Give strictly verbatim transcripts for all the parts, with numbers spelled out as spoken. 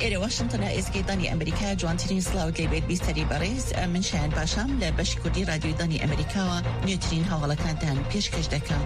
إلى واشنطن إزكي ضاني أمريكا جوانترين سلاود لبيت بيستري باريس من شان باشام لبش كردي راديو ضاني أمريكا نيوترين هاولا كانتان بيشكش دكان.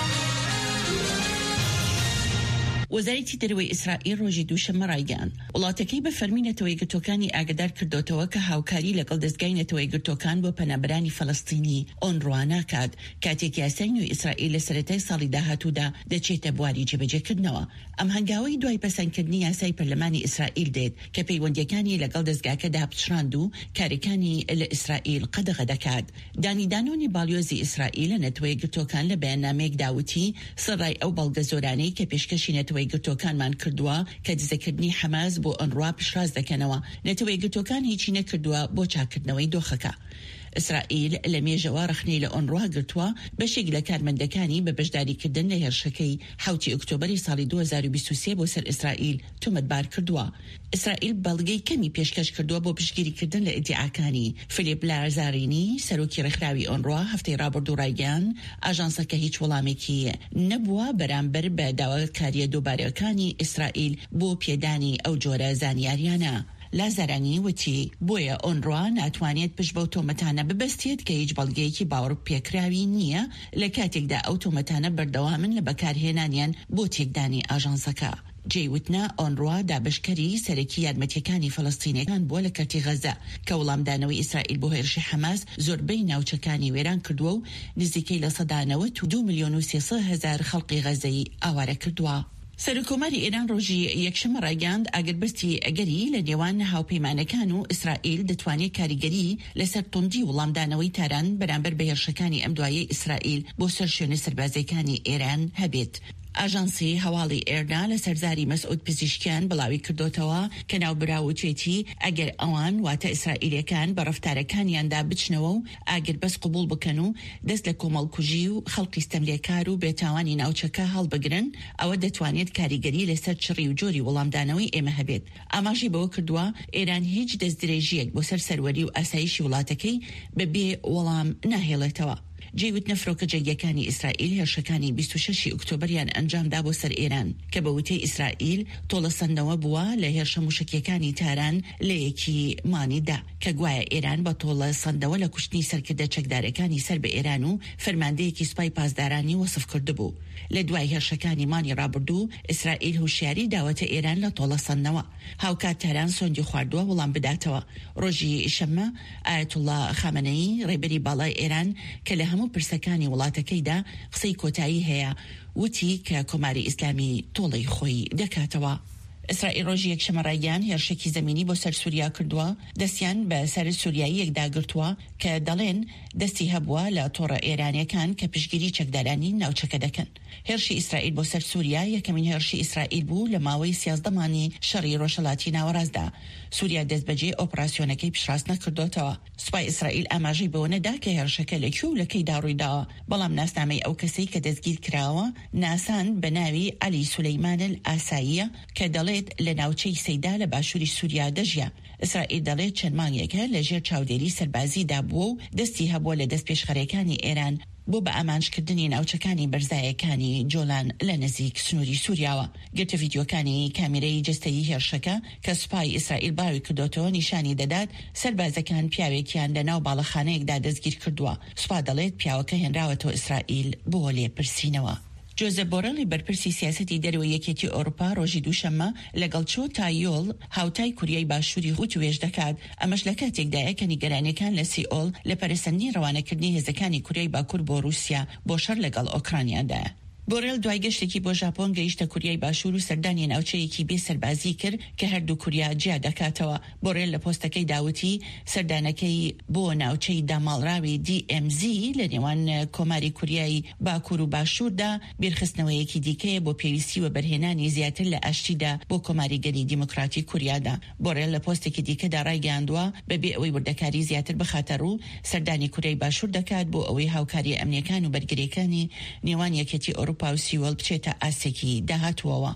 وەزارەتی دەرەوەی ئیسرائیل ڕۆژی دووشەممە ڕایگەیاند وڵاتەکەی بە فەرمی نەتەوەی گرتوەکانی ئاگادار کردوتەوە کە هاوکاری لەگەڵ دەستگای نەتەوەی گرتوەکان بۆ پەنابەرانی فەڵەستینی ئۆنڕوا ناکات کاتێک یاسای نوێی ئیسرائیل لە سەرەتای ساڵی داهاتوودا دەچێتە بواری جێبەجێکردنەوە. ئەم هەنگاوەی دوای پەسەندکردنی یاسای پەرلەمانی ئیسرائیل دێت کە پەیوەندیەکانی لەگەڵ دەستگاکەدا پچڕاند و کارەکانی لە ئیسرائیل قەدەغە دەکات. دانی دانۆنی باڵیۆزی ئیسرائیل لە نەتەوەی گرتوەکان لە بەیاننامەیەک داوتی سەرڕای ئەو بەڵگە زۆرانەی کە پێشکەشی نەتەوەی گرتوەکانمان کردووە کە دزەکردنی حەماس بۆ ئۆنڕوا پیشراز دەکەنەوە نەتەوەی گرتوەکان هیچی نەکردووە بۆ چاکردنەوەی دۆخەکە. ئیسرائیل لە مێژەوە ڕخنەی لە ئۆنڕوا گرتووە بەشێک لە کارمەندەکانی بە بەشداریکردن لە هێرشەکەی حوتی ئۆکتۆبەری ساڵی دوو هەزار و بیست و سێ بۆ سەر ئیسرائیل تۆمەتبار کردووە. ئیسرائیل بەڵگەی کەمی پێشکەش کردووە بۆ پشتگیریکردن لە ئیدعاکانی. فیلیپ لازارینی سەرۆکی ڕێکخراوی ئۆنڕوا هەفتەی ڕابردوو ڕایگەیاند ئاژانسەکە هیچ وەڵامێکی نەبووە بەرامبەر بە داواکاریە دووبارەکانی ئیسرائیل بۆ پێدانی ئەو جۆرە زانیاریانە. لازارانی وتی بۆیە ئۆنڕوا ناتوانێت پشت بەو تۆمەتانە ببەستێت کە هیچ بەڵگەیەکی باوەڕ پێکراوی نییە لە کاتێکدا ئەو تۆمەتانە بەردەوامن لە بەکارهێنانیان بۆ تێکدانی ئاژانسەکە. جێوتنا ئۆنڕوا دابشکەری سەرەکی یارمەتیەکانی فەڵەستینیەکان بووە لە کەرتی غەزە کە وەڵامدانەوەی ئیسرائیل بۆ هێرشی حەماس زۆربەی ناوچەکانی وێران کردووە و نزیکەی لە سەدانەوەت و دوو ملیۆن و سێسەد هەزار خەڵقی غەزەی ئاوارە کردووە. سەرۆکۆماری ئێران ڕۆژی یەکشەممە ڕایگەاند ئاگربەستی ئەگەری لە نێوان هاوپەیمانەکان و ئیسرائیل دەتوانێت کاریگەری لەسەر توندی وەڵامدانەوەی تاران بەرامبەر بە هێرشەکانی ئەم دوایەی ئیسرائیل بۆ سەر شوێنە سەربازەکانی ئێران هەبێت. ئاژانسی هەواڵی ئێرنا لە سەرزاری مەسعود پزیشکیان بڵاوی کردوتەوە کە ناوبراوچێتی ئەگەر ئەوان واتە ئیسرائیلەکان بە ڕەفتارەکانیاندا بچنەوە و ئاگربەس قبول بکەن و دەست لە کۆمەڵکوژی و خەڵقی ستەملێکار و بێتاوانی ناوچەکە هەڵبگرن ئەوە دەتوانێت کاریگەری لەسەر چڕی و جۆری وەڵامدانەوەی ئێمە هەبێت. ئاماژی بەوە کردووە ئێران هیچ دەستدرێژیەک بۆ سەر سەروەری و ئاسایشی وڵاتەکەی بەبێ وەڵام ناهێڵێتەوە. جێوت نەفرۆکە جەنگیەکانی ئیسرائیل هێرشەکانی بیست و شەشی ئۆکتۆبەریان ئەنجامدا بۆ سەر ئێران کە بە وتەی ئیسرائیل تۆڵەسەندەوە بووە لە هێرشە موشکیەکانی تاران لە یەکی مانیدا کە گوایە ئێران بە تۆڵە سەندەوە لە کوشتنی سەرکردە چەکدارەکانی سەر بە ئێران و فەرماندەیەکی سوپای پاسدارانی وەسف کردبوو. لە دوای هێرشەکانی مانی ڕابردوو ئیسرائیل هوشیاری داوەتە ئێران لە تۆڵەسەندنەوە هاوکات تاران سۆندی خواردووە وەڵام بداتەوە. ڕۆژی شەممە ئایەتوڵڵا خامنەیی ڕێبەری باڵای ئێران کە لە هەموو پرسەکانی وڵاتەکەیدا قسەی کۆتایی هەیە وتی کە کۆماری ئیسلامی تۆڵەی خۆی دەکاتەوە. ئیسرائیل ڕۆژی یەکشەممە ڕایگەیاند هێرشێکی زەمینی بۆ سەر سووریا کردووە دەستیان بە سەر سووریایی یەکداگرتووە کە دەڵێن دەستی هەبووە لە تۆڕە ئێرانیەکان کە پشگیری چەکدارانی ناوچەکە دەکەن. هێرشی ئیسرائیل بۆ سەر سووریا یەکەمین هێرشی ئیسرائیل بوو لە ماوەی سیازدەمانی شەڕی ڕۆژهەڵاتی ناوەڕاستدا. سووریا دەستبەجێ ئۆپراسیۆنەکەی پیشڕاست نەکردوتەوە. سوپای ئیسرائیل ئاماژەی بەوە نەدا کە هێرشەکە لەکوێ و لەکەیدا ڕوویداوە بەڵام ناسنامەی ئەو کەسەی کە دەستگیر کراوە ناسان بە ناوی عەلی سولەیمان ئاساییە کە دەڵێت لە ناوچەی سەیدا لە باشووری سووریا دەژیا. ئیسرائیل دەڵێت چەند مانگێکە لە ژێر چاودێری سەربازیدا بووە و دەستی هەبووە لە دەست پێشخەرەکانی ئێران بۆ بە ئامانجکردنی ناوچەکانی بەرزایەکانی جۆلان لە نزیک سنووری سووریاوە. گرتە ڤیدیۆکانی کامێرەی جستەیی هێرشەکە کە سوپای ئیسرائیل باوی کردوتەوە نیشانی دەدات سەربازەکان پیاوێکیان لە ناو باڵەخانەیەکدا دەستگیر کردووە. سوپا دەڵێت پیاوەکە هێنراوەتەوە ئیسرائیل بۆ لێپرسینەوە. جۆزەف بۆرەڵی بەرپرسی سیاسەتی دەرەوەی یەکێتی ئەوروپا ڕۆژی دووشەممە لەگەڵ چۆ تایۆڵ هاوتای کوریای باشووری وتوێژ دەکات ئەمەش لە کاتێکدایە کە نیگەرانیەکان لە سیئۆڵ لە پەرەسەندنی ڕەوانەکردنی هێزەکانی کوریای باکوور بۆ رووسیا بۆ شەڕ لەگەڵ ئۆکرانیادایە. بۆرێل دوای گەشتێکی بۆ ژاپۆن گەیشتە کوریای باشوور و سەردانی ناوچەیەکی بێ سەربازی کرد کە هەردوو کوریا جیا دەکاتەوە. بۆرێل لە پۆستەکەی داوتی سەردانەکەی بۆ ناوچەی داماڵراوی دی ئێم زی لە نێوان کۆماری کوریای باکوور و باشووردا بیرخستنەوەیەکی دیکەیە بۆ پێویستی و بەرهێنانی زیاتر لە ئاشتیدا بۆ کۆماریگەری دیموکراتی کوریادا. بۆرێل لە پۆستێکی دیکەدا ڕایگەاندووە بەبێ ئەوەی وردەکاری زیاتر بخاتە ڕوو سەردانی کوریای باشوور دەکات بۆ ئەوەی هاوکاری ئەمنیەکان و بەرگریەکانی نێوان یەکێتی ئەوروپا و سیوەڵ بچێتە ئاسێکی داهاتووەوە.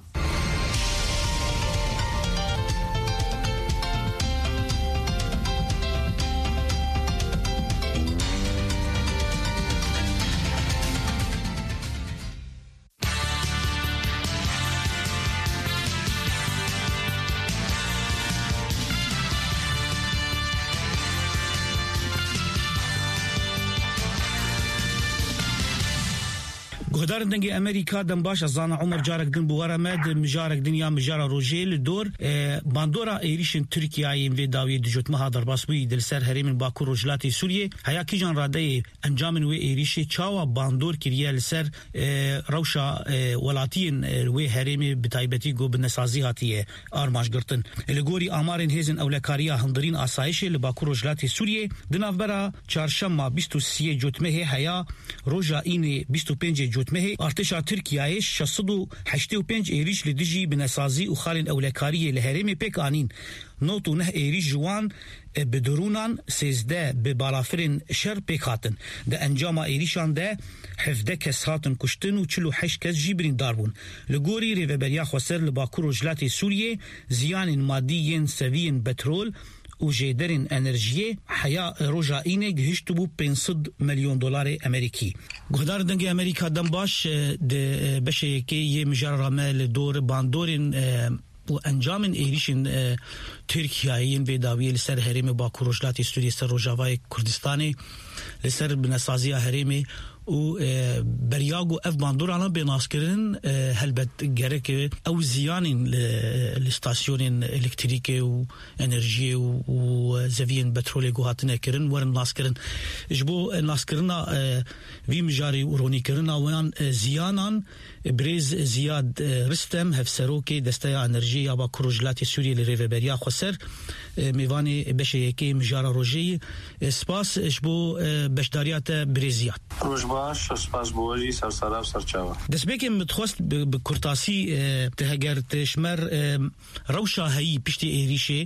گهدار دنگی امریکا دم باش از آن عمر جارک دن بواره مد مجارک دنیا مجارا روجیل دور باندورا ایریشن ترکیه و داوی دجوت مهادر باسبوی دل سر هریم باکو روجلاتی سوریه هیا کی جان راده انجام و ایریشی چاوا باندور کریال سر روشا ولاتین و هریم بتایبتی گو بنسازی هاتیه آرماش گرتن لگوری آمارن هزن اولکاریا هندرین آسایش لباکو روجلاتی سوریه دنافبرا چهارشنبه بیست و سه جوتمه هیا روجا این بیست و پنج جوتمه ارتشا ترکیه شصت و هشتاد و پنج ایریش لدجی بنسازی و خالن اولکاری لهریم پیکانین نوتو نه ایریش جوان بدرونان سیزده به بالافرین شر پیکاتن ده انجام ایریشان ده هفده کس هاتن کشتن و چلو هشت کس جیبرین داربون لگوری ریوبریا خسر لباکو روجلات سوریه زیان مادیین سویین بترول و جیدرین انرژی حیا روجا اینه گهشت بو پانصد میلیون دلار امریکی گهدار دنگ امریکا دم باش ده بشه که یه مجرمه دور باندورین و انجام ایریشن ترکیه‌ین و داویل سر هرم باکو روجلات سوریه سر روجاوای کردستانی لسر بنسازی هرم و بریاگو اف باندورانا بناسکرین هلبت گرک او زیانین لستاسیونین الکتریکی و انرژی و زوین بترول گوهاتنه کرن ورن ناسکرین جبو ناسکرنا وی مجاری ورونی کرنا وان زیانان بریز زیاد رستم هفسروکی دسته انرژی یا با کروجلات سوریه لریوبریا خسر میوانی بشه یکی مجارا روژی سپاس جبو بشداریات بریزیات باش سپاس بوجی سرسراب سرچاوا دسبیک متخواست بکرتاسی تهگر تشمر روشا هایی پشتی ایریشه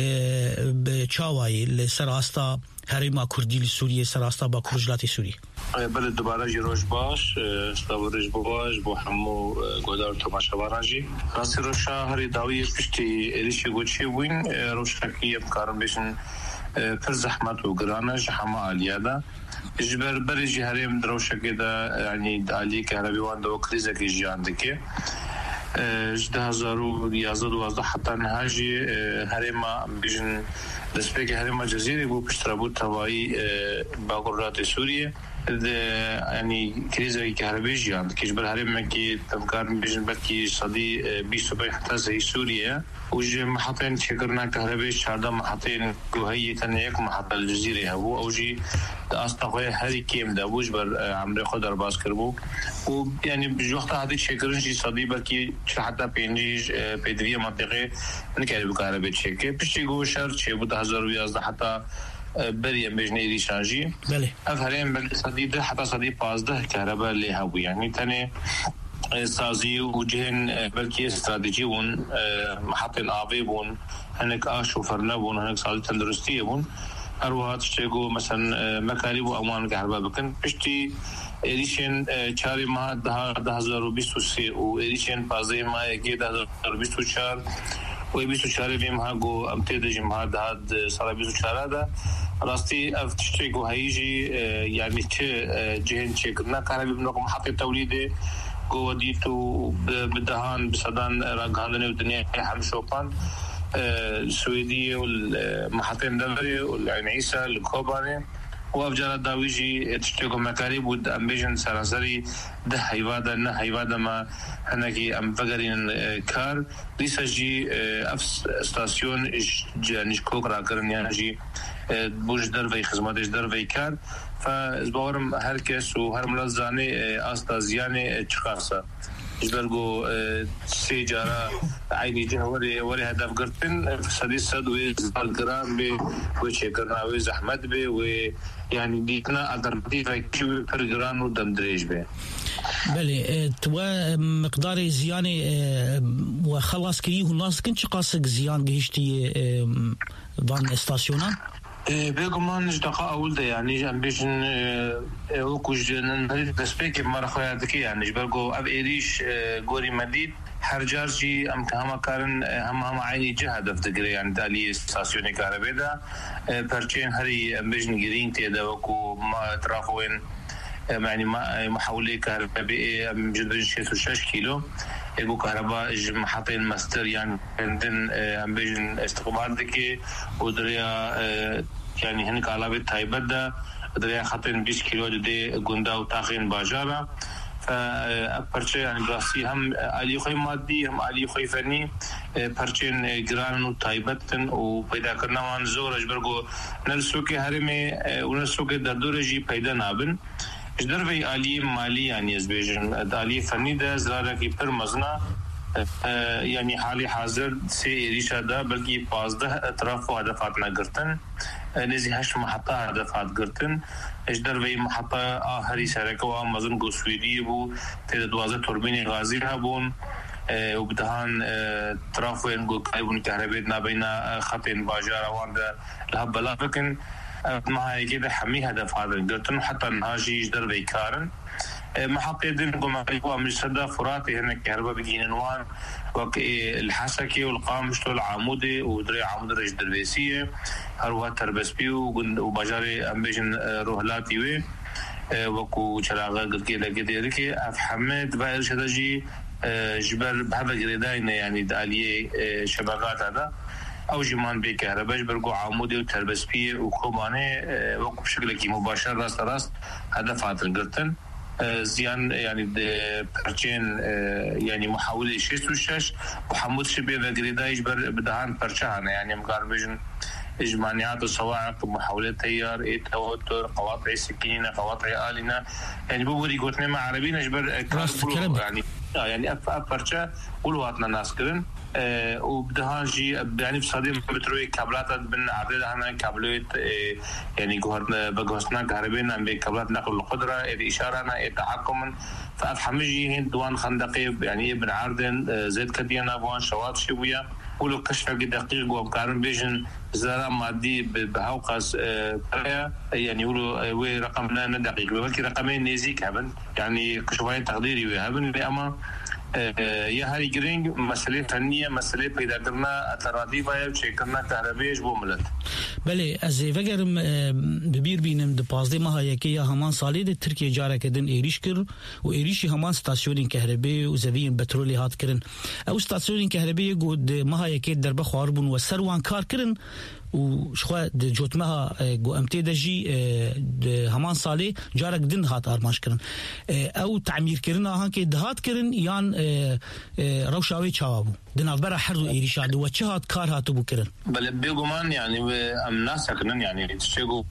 بچاوایی لسراستا هریما کردی سوریه سراستا با کرجلات سوریه بله دوباره جروش باش استوارش باش با همو گودار تماشاوارانجی راست روشا هری داوی پشتی ایریشه گوچی وین روشا کی بکارم بشن پر زحمت و گرانش همه عالیاده اجبر برجی هریم دروشه كده يعني عالي كهربي وانده كريزه كي جي عندك جده هزارو يازد وازده حتى نهاجي هريما بيجن دسبيك هريما جزيري بو بشترابوت هوائي باقرات سوريا يعني كريزه كهربي جي عندك اجبر هريما كي تمكار بيجن بكي صدي بيسو بي حتى زي سوريا وجي محطين شكرنا كهربي شارده محطين كوهي تنيك محطة الجزيرة هو أوجي أصدقائي هذه كيم ده وجبر عمري خدر باز كربو ويعني بجوقت هذه شكرن شيء صديبة كي حتى بينجيج بدرية منطقة نكاد بكهربي شكل بشي جو شر شيء بده هزار ويازده حتى بري بجني ريشانجي أفهرين بل صديبة حتى صديب بازده كهرباء اللي هو يعني تاني سازي وجهن بلكي استراتيجي ون محطة الآبي بون هناك آش وفرنا بون هناك صالة تندرستية بون أروهات شتيجو مثلا مكارب وأمان كهرباء بكن بشتي إيريشن شاري ما ده ده هزار وبيست وسي وإيريشن بازي ما يجي ده هزار وبيست وشار وبيست وشار بيم هاجو أمتد جمع ده هاد صار بيست وشار هذا راستي أفتشتيجو هيجي يعني ش جهن شكلنا كهرباء بنوع محطة توليد قوة ديتو بدهان بصدان راجعنا الدنيا حمشوبان السويدية والمحطين دبري والعين عيسى الكوباني وأفجار الداويجي تشتغل مكارب ود أمبيجن سراسري ده هيوادا نه هيوادا ما هناكي أم فقرين كار ليس جي أفس ستاسيون جانيش كوكرا كرن يعني بوش درفي خدماتش درفي كار فزبورم هر کس و هر ملزانی آستازیانی چخاصه جبرگو سی جارا عینی جهوری وری هدف گرتن صدی صد و زالگرام به و چکرنا و زحمت به و يعني ديتنا ألترناتيفا كيو برجران ودم دريج به. بله تو مقدار زیانی و خلاص کری هناس کنچ قاسق زیان گهشتی وان استاسیونا؟ بيقومان دقائق أول ده يعني جم بيجن وكوج نريد تسبيك مرة خيارتك يعني جبرجو أب إيريش جوري مديد هرجارجي أم كهما كارن هم هم عيني جهة دفتقري يعني تالي ستاسيوني كهرباء ده برشين هري بيجن جرين تيدا وكو ما ترافوين يعني ما محاولة كهربائية جدا شيء وشش كيلو يقول كهرباء محطين ماستر يعني عندن بيجن استقبال ذكي ودريا يعني هناك على بيت هايبدا دريا خطين بيس كيلو دي غوندا وتاخين باجارا فپرچه يعني براسي هم عالي خوي مادي هم عالي خوي فني پرچين جران و تايبتن و پیدا کرنا وان زور اجبرگو نلسو کے هرمه ونلسو کے دردورجي پیدا نابن اجدر وی عالي مالي يعني ازبيجن عالي فني ده زراره کی پر مزنا يعني حالي حاضر سي ريشا ده بلکي پانزده اطراف و هدفات نگرتن نزي هشت محطة هدفات گرتن اجدر وی محطة آخری سرکوا مزن گوسویدی بو تیده دوازه توربین غازی هبون وبدهان ترافوين جو كايبون كهرباء ما بين خطين باجار وان لهب بلا لكن ما هي كده حمي هدف هذا قلتن حتى نهاجي يقدر بيكارن محطة دين قوم يقوى من صدا فراتي هنا كهرباء بيجين وان وك الحسكي والقامش والعمودي ودري عمود رج دربيسية هروا تربسبيو وباجار أمبيجن روهلاتي وي وكو شراغة قد كده كده ركي أفهمت بقى شداجي جبر بهذا جريدين يعني داليه شبكات هذا او جمان بكهرباء برجو عمودي وتربسبيه وكوبانه وقف بشكل كي مباشر راس راس هدفات القرطن زيان يعني برشين يعني محاوله شيش وشش وحمود شبيه جريداي جبر بدهان برشانا يعني مقاربين اجمانيات الصواعق محاولات تيار ايه توتر قواطع سكينه قواطع آلنا يعني بوري قلتنا مع عربيين اجبر يعني يعني اف افرشا ولواتنا ناس كرن أه وبدهان جي يعني بصديم بتروي كابلات بن عدد هنا كابلات أه يعني جهرنا بجهسنا كهربين عم بكابلات نقل القدرة الإشارة التحكم فأفهمجي هند دوان خندقي يعني ابن عردن أه زيد كدينا بوان شواط شوية ولو كشف دقيق وبكارن بيجن زرا مادي بهوقس أه يعني ولو وي رقمنا دقيق ولكن رقمين نزيك هبن يعني كشوفين تقديري وهبن لأما يا هاري جرينج مسألة فنية مسألة پیدا کرنا اترادی باید چه کرنا كهرباء بو ملت بله از وگرم ببیر بینم د پازده ماه یکی همان سالی د ترکیه جاره کدن ایریش کر و ایریشی همان ستاسیون كهرباء و زوین پترولی هات کرن او ستاسیون كهرباء گود ماه یکی در بخواربون و سروان کار کرن و شخوا د جوتمها گو امتی دجی د همان سالی جاره کدن هات آرماش کرن او تعمیر کرن آهان که دهات کرن یان روشاوی چاوابو دنافبرا حرو ایریشا دو چه هات کار هاتو بو کرن بل بيغمان يعني ام ناس سكنن يعني تشيغو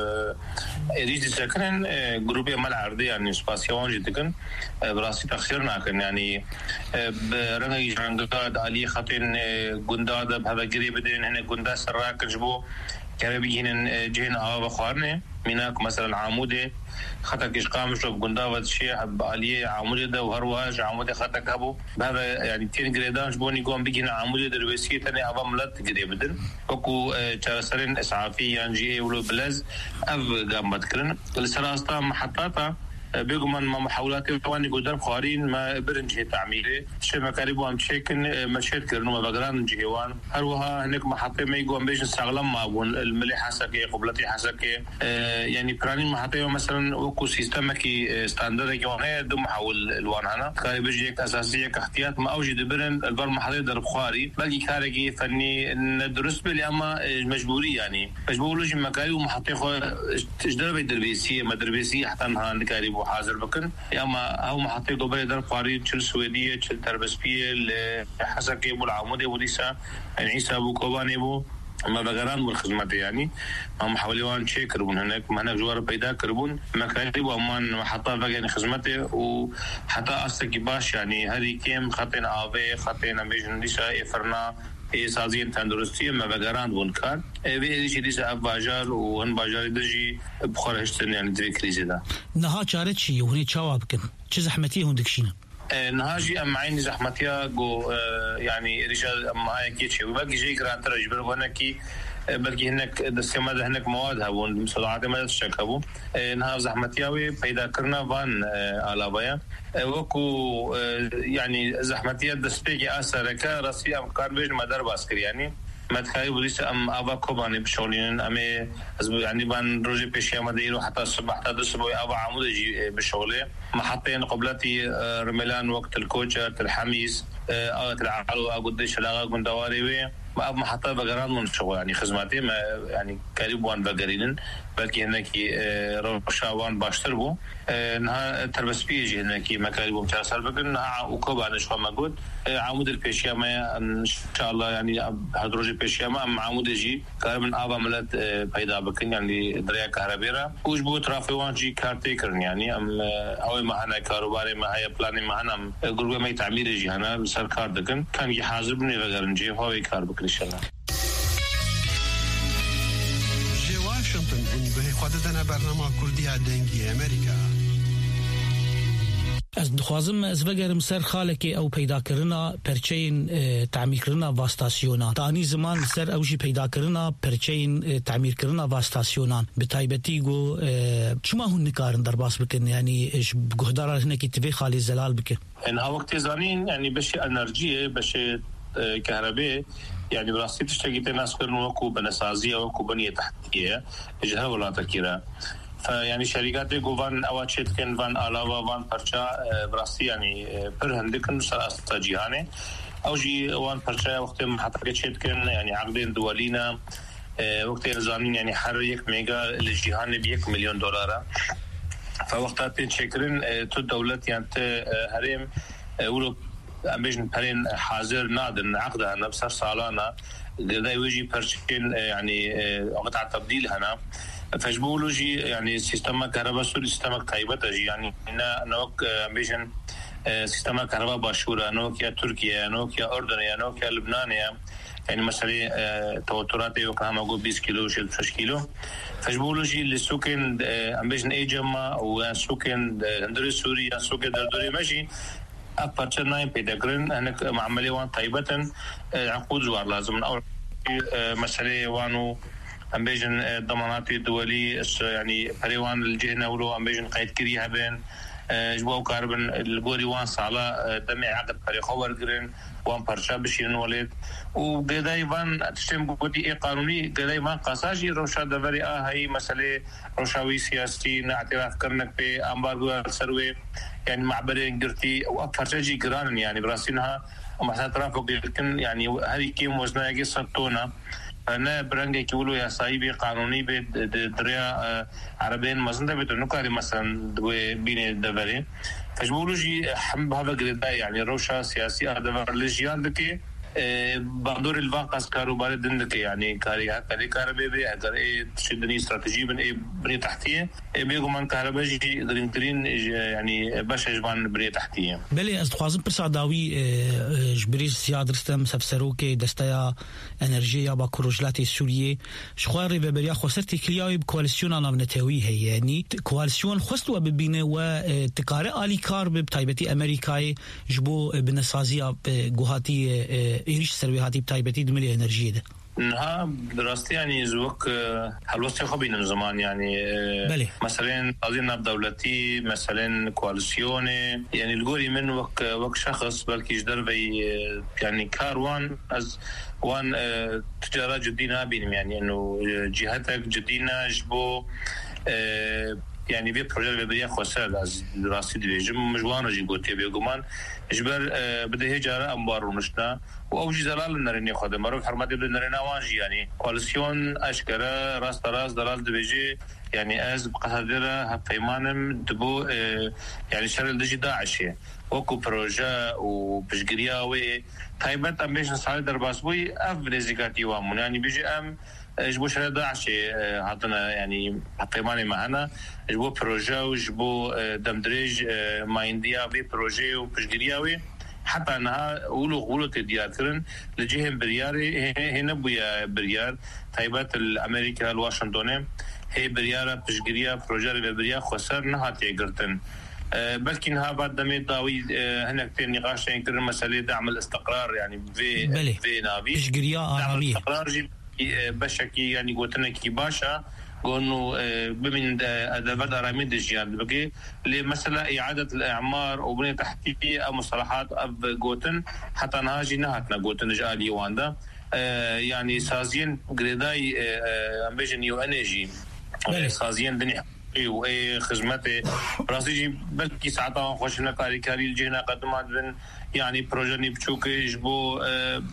ايريج سكنن جروبي مال عرضي يعني سباسيون جدكن براسي تخسرنا كن يعني برنغي جانغاد علي خطين غنداد بهذا قريب بدين هنا غندا سراك جبو كربيين جين اه بخارنه مناك مثلا عمودي خطا كيش قامش بقنداوة شيء عليه عمودي ده وهرواج عمودي خطا كابو بهذا يعني تين جريدان جبوني قوم بيجينا عمودي درويسية تاني أبا ملت قريب بدن وكو ترسلين إسعافي يعني ولو بلز أف قام بتكرن السراستا محطاتا بيقومن ما محاولات طواني قدام خارين ما برنجه تعميره شيء ما قريبوا عم تشيكن مشيت كرنو ما بقران جهوان هروها هناك محطة ما يقوم بيش استغلام ما بون الملح حسكي قبلتي حسكي يعني براني محطة مثلا وكو سيستم كي ستاندرد كيوانه دو محاول الوان هنا قريب جيك أساسية كاحتياط ما أوجد برن البر محطة در بخاري بلكي كارجي فني ندرس بلي أما مجبوري يعني مجبور لجي مكاري ومحطة خو تجدر بدربيسية مدربيسية حتى هان كاريبو حاضر بكن يا ما هو محطة قبل در قاري تشل سويدية تشل تربسبية حسكي ابو العمودي ابو ليسا عيسى ابو كوباني ابو ما بقران بالخدمات يعني هم حواليوان شيء كربون هناك ما هناك جوار بيدا كربون مكاتب وأمان محطة بقى خدمته وحتى أصلك باش يعني هذه كم خطين آبي خطين أميجن ليسا إفرنا سازين تندرستي ما بقران بونكار بيجي شيء ليسا أباجار وهن باجار دجي بخارجتن يعني دري كريزة ده نها شارت شيء وهني جواب كن شو زحمتي هون دكشينا نهاجي أم عين زحمتيها جو يعني رجال أم هاي كيشة وباقي شيء كران ترجبر وهناكي بلكي هناك دستماد هناك مواد هبون مصطلحات ما تشك هبون نها زحمتيها وبيدا كرنا فان على بيا وكو يعني زحمتيها دستبيجي أثرك راسي أم كاربيج مدار باسكر يعني ما تخيل وليس أم أبا كوباني بشغلين أمي يعني بان روجي بيشيا مديرو حتى الصبح حتى الصبح أبا عمود يجي بشغله محطين قبلتي رملان وقت الكوتشر الحميس أو العالو أقدش لاغا قندواري وي محطة بقران من شغل يعني خدماتي ما يعني قريب وان بقرينن بلكي هناك روشاوان باشتربو انها تربس بيجي هناك مكارب ممتاز بقن وكوبا انا شو موجود عمود البيشيما ان شاء الله يعني هدروجي بيشيما ام عمود يجي قرب من ابا ملت بيدا بكن يعني دريا كهربيرا وجبو ترافيوان جي كارتيكر يعني ام او ما انا كاروباري ما هي بلاني ما انا جروب ما تعمير يجي هنا سركار دكن كان يحاسبني بغيرنجي هو يكار بكن ان شاء الله واشنطن به خودتنا برنامه کردی دنگی امریکا از دخوازم از بگرم سر خالک او پیدا کرنا پرچین تعمیر کرنا واسطاسیونان تانی زمان سر اوجی پیدا کرنا پرچین تعمیر کرنا واسطاسیونان به تایبتی گو چما هون نکارن در باس بکن یعنی اش گهدار هنه کی تبی خالی زلال بکن ان ها وقت زانین يعني بشي انرژی بشي كهرباء يعني براسي تشتغل ناس كانوا وكو بنسازيه وكو بنيه تحتيه اجها ولا تكيرا فيعني شركات جوفان او تشيتكن فان علاوه فان برشا براسي يعني برهندكن سراستا جيهانه او جي وان برشا وقت ما حتى تشيتكن يعني عقدين دولينا وقت زانين يعني حريك ميجا للجيهان بيك مليون دولار فوقتها تشكرن تو دولت يعني هرم اولو امبيجن برين حاضر نادر عقدها نفس سالانا دا يجي برشين يعني قطع تبديل هنا فجبولوجي يعني سيستم كهرباء سوري سيستم طيبه يعني انا نوك امبيجن سيستم كهرباء باشوره نوكيا تركيا نوكيا اردن نوكيا لبنان يعني مثلا توترات وكما جو عشرين كيلو ستة كيلو فجبولوجي للسكن امبيجن ايجما وسكن اندر سوريا سكن دردوري ماشي أبتر نايم بيدقرن هناك معملية وان طيبة عقود زوار لازم أول مسألة وانو أمبيجن ضمانات دولي يعني بريوان الجهنة ولو أمبيجن قيد كريها بين جبوا كاربن الجوري وان صعلا دمي عقد بريخو ورقرن وان برشا بشيرن وليد وقدا يبان تشتم قودي إيه قانوني قدا يبان قاساجي روشا دفري آه هاي مسألة روشاوي سياسي ناعتراف كرنك بي أمبارغو سروي يعني معبرين قرتي وأفرجي قران يعني براسينها ومحسن ترافق يمكن يعني هذه كيم وزنها يجي صدتونا أنا برنجي كيقولوا يا صاحبي قانوني بدريا عربين مزنده بتونو كاري مثلا بين دبري فجبولوا جي حم بهذا قريدا يعني روشة سياسي هذا لجيان دكي بقدر الواقع كاروبار دندك يعني كاري كاري كهرباء بي اگر اي تشدني استراتيجي بن اي بنيه تحتيه بيجو من كهرباء جي درينترين يعني باش جبان بنيه تحتيه بلي از خوازم برساداوي جبري سيادرستم سفسروكي دستيا انرجيا با كروجلاتي سوريه شخواري ببريا خوسرتي كلياوي بكواليسيون انا بنتوي هي يعني كواليسيون خستوا ببينه وتقاره الي كار بتايبتي امريكاي جبو بنسازيا جوهاتي إيش سروي هاتي بتايبتي دملي إنرجية ده. نها دراستي يعني زوك حلوستي خبين من زمان يعني بلي. مثلا قاضينا بدولتي مثلا كواليسيوني يعني الجوري من وك وك شخص بلكي يقدر بي يعني كاروان از وان تجارة جدينا بينهم يعني إنه جهتك جدينا جبو يعني بي بروجي بيبريا خسر از دراسي ديجم مجوان رجي قوتي بيقومان اجبر بده هجاره انبار ونشنا واوجي زلال نرني خدمه رو حرمتي بنرنا وانجي يعني كواليسيون اشكره راس راس دلال دبيجي يعني از بقدره هفيمانم دبو يعني شر دجي داعش وكو بروجا وبشغرياوي تايبت امبيشن صار درباسوي افريزيكاتي وامون يعني بيجي ام جبو شر داعش هاتنا يعني هفيماني معنا جبو بروجا وجبو دمدريج ماينديا بي بروجي وبشغرياوي حتى انها اولو اولو تديار كرن لجيهم برياري هنا بويا بريار تايبات الامريكا الواشنطن هي برياره بشغريا بروجي بريا خسر نهات يقرتن بلكي انها بعد دمي داوي هنا كثير نقاش ينكر مساله دعم الاستقرار يعني في في نافي بشغريا عربيه الاستقرار بشكي يعني قلتنا كي باشا قلنا بمن أدوات أرامي دجيان بقي لمسألة إعادة الإعمار وبنية تحتية مصطلحات أب قوتن حتى نهاجي نهاتنا قوتن جالي واندا يعني سازين قريداي أمبيجن يو أنيجي سازين دنيا وأي خدمات راسيجي بلكي ساعتها خوشنا كاري كاري الجهنا قدمات بن يعني بروجني بشوكي جبو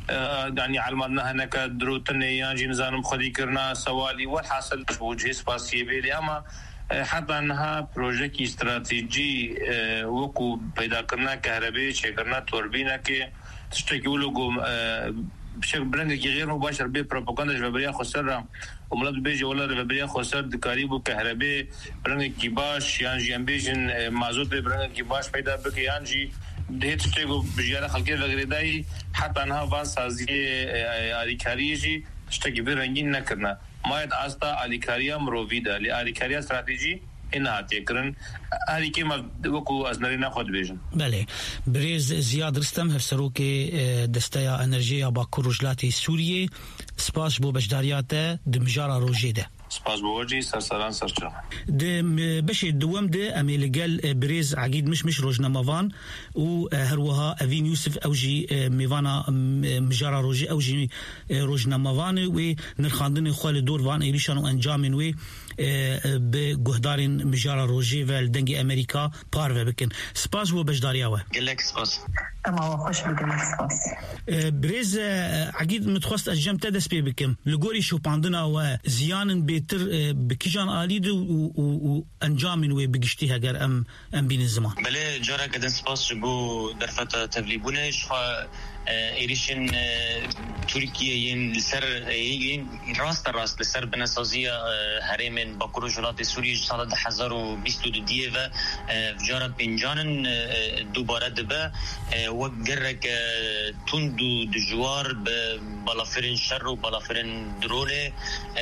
يعني علمنا هناك دروتن يعني نظام خدي كرنا سوالي والحاصل وجه سباسي بيلي اما حتى انها بروجيكت استراتيجي وكو پیدا کرنا كهرباء چه کرنا توربينه که تشتكيولو بشكل برنگ کی غیر مباشر به پروپاگاندا جبريه خسر وملت بيجي ولا جبريه خسر دكاريبو كهرباء برنگ کی باش يعني جنبيجن مازوت برنگ کی باش پیدا بك يعني دهت تشتكو بجيره خلقي وغيرداي حتى انها وان سازي اليكاريجي تشتكي برنگين نكرنا ماید آستا آلیکاریا مروویده لی آلیکاریا استراتژی اینها تکرن هری که ما وکو از نرینا خود بیشن. بله بریز زیاد رستم هفسرو که دسته انرژی باکو رجلاتی سوریه سپاس بو بشداریات دمجارا روجیده. سپاس بوجی سرسران سرچه. دم بشه دوم ده امیلگل بریز عقید مش مش روجنامه‌وان و هروها اوین یوسف اوجی میوانا مجارا روجی اوجی روجنامه‌وان و نرخاندن خال دور وان ایریشان و انجامن و به گهدارین مجارا روجی و دنگی امریکا پارو بکن. سپاس بو بشداریا و. گلک سپاس. تمام خوش بگم سپاس. بریز عقید متخواست از جمع تدس پی بکم لگوری شوپاندنا و زیانن بیتر بکیجان آلید و انجامن و بگشتی هگر ام ام بین الزمان. بله جارا کدن سپاس بو درفت تبلیبونه شخوا ایریشن ترکیه ین لسر ین راست راست لسر بنسازی هرمن باکو رجلات سوریه سال ده هزار و بیست و دیه و جارا پنجانن دوباره دبه و گرک تند و دجوار به بالافرین شر و بالافرین درونه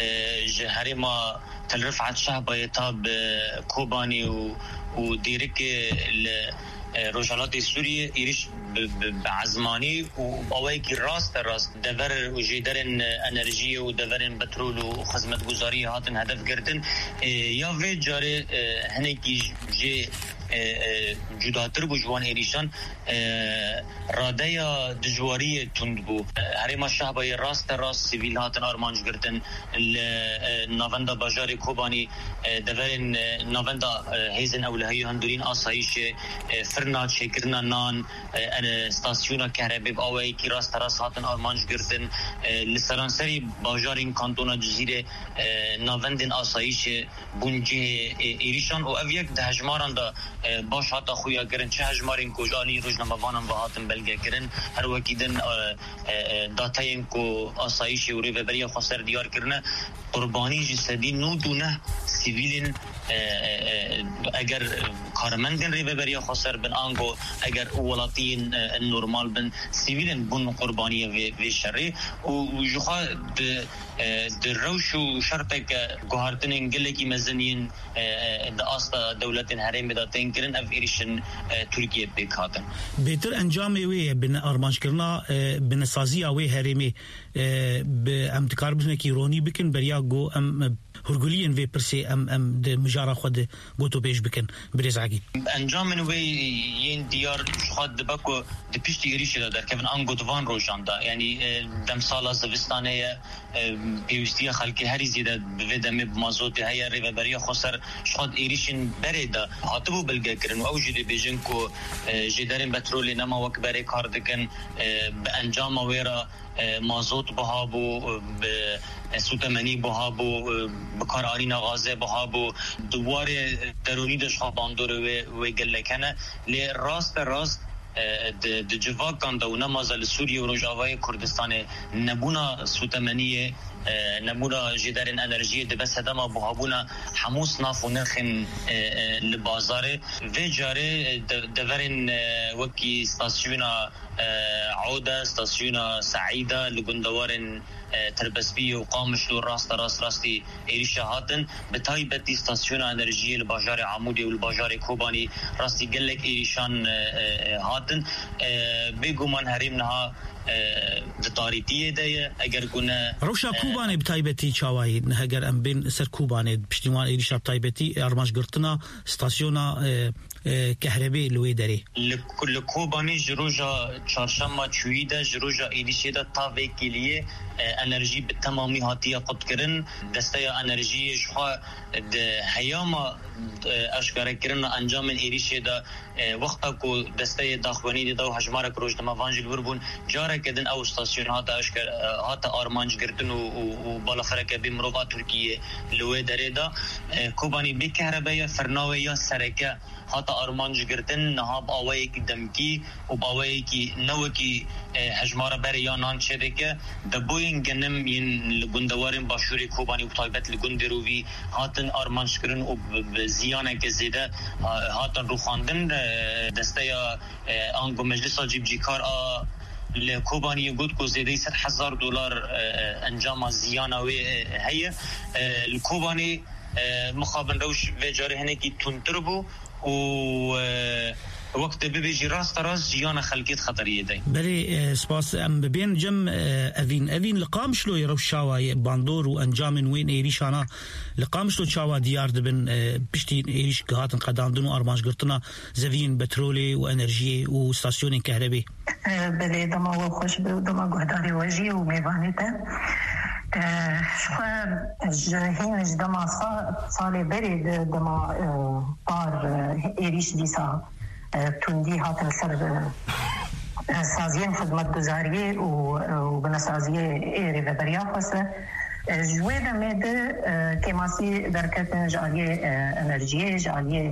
هرما تلرفعت شعبه تاب کوبانی و و دیرک رجالات سوریه ایریش بعزمانی و اوایی که راست راست دور و جیدرن انرژی و دورن پترول و خدمت گزاری هاتن هدف گردن یا وی جاره هنگی جه جداتر بو جوان ایریشان راده یا دجواری تند بو هرما شعبه راست راست سیویل هاتن آرمانج گردن ناوندا باجار کوبانی دورن ناوندا هیزن اولهی هندورین آسایش فرنا چکرنا نان استاسیونا کهربی باوی کی راست راست هاتن آرمانج گردن لسرانسری باجارین کانتونا جزیره ناوندن آسایش بونجه ایریشان و اویک ده هجماران دا باش حتی خویا کرن چه هجمارین کجانی روزنامه‌وانان و هاتن بلگه کرن هر وکیدن داتاین کو آسایش و ریوبری خسر دیار کرنه قربانی جسدی نو دونه سیویلین اگر کارمندن ریوبری خسر بن آنگو اگر ولاتین نورمال بن سیویلین بن قربانی و شری و جخوا در روش و شرطک گوهرتن انگلکی مزنین د آستا دولتین هرم بداتین کرن اف ایریشن ترکیه بکاتن بهتر انجام وی بن آرمانج کرنا بن سازی وی هرمی به امتکار بزنه کی رونی بکن بریا گو ام هرگولین وی پرسی ام ام د مجارا خود گوتو پیش بکن بریز عقید انجام من وی ین دیار خود دبکو د پیشتی ایریش در کفن انگوتوان روشاندا یعنی دم سال زوستانه پیوستی خلکی هری زیده به دم مازوت هيا ریوبری خسر شاد ایریشن برید هاتبو بلگه کرن و اوجد بیجن کو جدارن پترول نما وکبره کار دکن به انجام ویرا مازوت بهابو سوتمنی بهابو بکار آرینا غازه بهابو دوار درونی دش خواندور و و گلکنه لی راست راست د جواکان دا نمازل سوریه و رجاوای کردستان نبونا سوتمنیه نمونا جدارن انرژی د بس دما بهابونا حموس ناف و نرخن لبازاره و جاره دورن وکی استاسیونا عوده استاسیونا سعیده لگندوارن تربسبی و قامش و راست راست راستی ایریش هاتن به تایبت استاسیون انرژی الباجار عمودی و الباجار کوبانی راستی گلک ایریشان هاتن بگو من هریم نها دتاریتیه ده اگر کنه روشا کوبانی بتایبتی چاوایی نه اگر ام بین سر کوبانی پشتیوان ایریش بتایبتی ارماش گرتنا استاسیونا كهرباء لويدري لكل كوباني جروجا چارشنبه چويده جروجا ايديشيدا تاوي كليه انرژی به تمامی هاتیه قد کرن دسته انرژی شخوا د هیاما اشکار کرن انجام ایریشه دا وقتا کو دسته داخوانی دا و هجمارک روزنامه وانجل وربون جاره كدن او ستاسيون هاتا اشكال هاتا ارمانج قرتن وبالافرك بمروفات تركيا لو دريدا كوباني بكهرباء فرناويه سركه هاتا ارمانج قرتن نهاب اويك دمكي وباويكي نوكي هجماره بريانان شركه دبوين جنم ين لغندوارن باشوري كوباني وطالبات لغندروفي هاتن ارمانج قرن وبزيانه كزيده هاتن روخاندن دستيا انغو مجلس جيب جيكار لكوباني يقول كو زيادة ست حزار دولار انجام زيانة هي الكوباني مخابن روش وجاره هنكي تنتربو و وقت بيجي راس راس جيانا خلقيت خطريه داي بلي سباس ام بين جم اذين اذين لقام شلو يروش شاوا باندور وانجام وين ايريش انا لقام شلو شاوا ديار دبن بشتي ايريش قهاتن قداندنو ارماش قرتنا زفين بترولي وانرجي وستاسيون كهربي بلي دما خوش دما قهداري وجي وميفانيته شخوا جهين جدما صالي بري دما بار ايريش ديسا تندي هات سر سازين خدمت گزاریه و بنسازیه ایری و دریافت جویده میده که ماسی درکتن جالیه انرژیه جالیه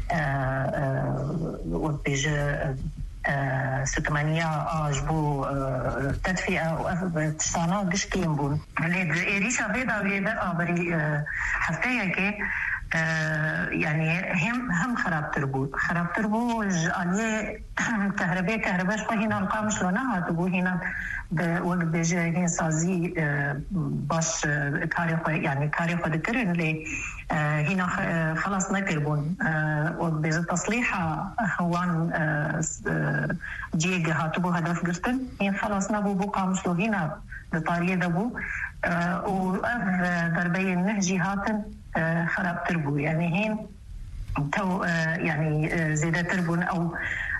و بیجه ستمانية أجبو تدفئة وتستانا قشكين بون ليد إيريشا بيدا بيدا أبري حفتايا كي يعني هم هم خراب تربو خراب تربو عليه كهرباء كهرباء شو هنا القام شلونها تبو هنا وقت بيجي هنا سازي باش كاري يعني كاري خد كرن لي هنا خلاص ما تربون وقت بيجي تصليحها هوان جيجا هاتبو هدف قرتن هنا خلاص نبو بو قام شلو هنا بطارية دبو وأف ضربي النهجي هاتن خراب تربو يعني هين تو يعني زيادة تربون أو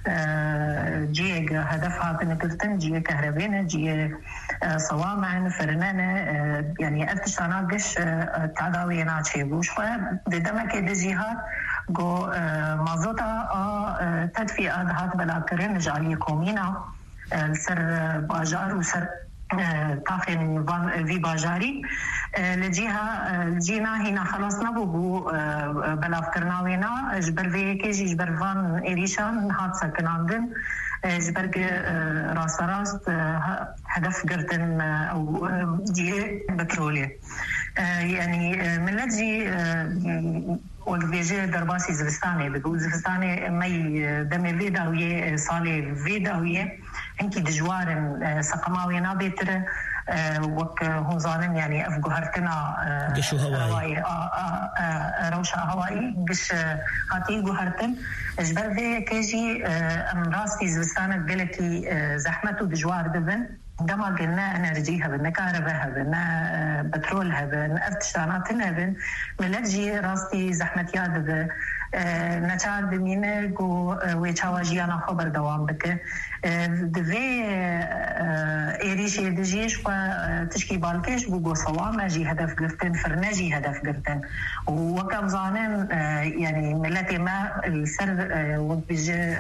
جيجا هدف هاتن كرتن جيجا كهربينا جيجا صوامع فرنانة يعني أفتشانا قش تعداوي ناتشي بوشخوا بدما كده جيهات جو مازوتا تدفئة هات بلا كرن جعلي كومينا سر باجار وسر تاخن في باجاري لجيها جينا هنا خلاص نبو بلا فكرناوينا جبر في كيجي جبر فان إيريشان هات سكناندن جبر راس راست هدف قرتن أو جي بترولي يعني من لجي والبيجي درباسي زفستاني بقول زفستاني مي دمي فيداوية صالي فيداوية انكي دجوارن سقماوي نابتر وك هونزانن يعني افقو هرتنا قشو هوائي روشة هوائي قش هاتي قو هرتن جبر ذي كيجي ام راستي زفستانك قلتي زحمتو دجوار دبن دما قلنا انرجي هبن كهرباء هبن بترول هبن افتشانات هبن ملجي راستي زحمت ياد نچار دمینه گو ویچاوا جیانا خبر دوام بکه دوی ایریش دجیش و تشکی بالکش بو گو صوام جی هدف گرتن فرنجی هدف گرتن وکم زانن يعني ملتي ما السر وبيجي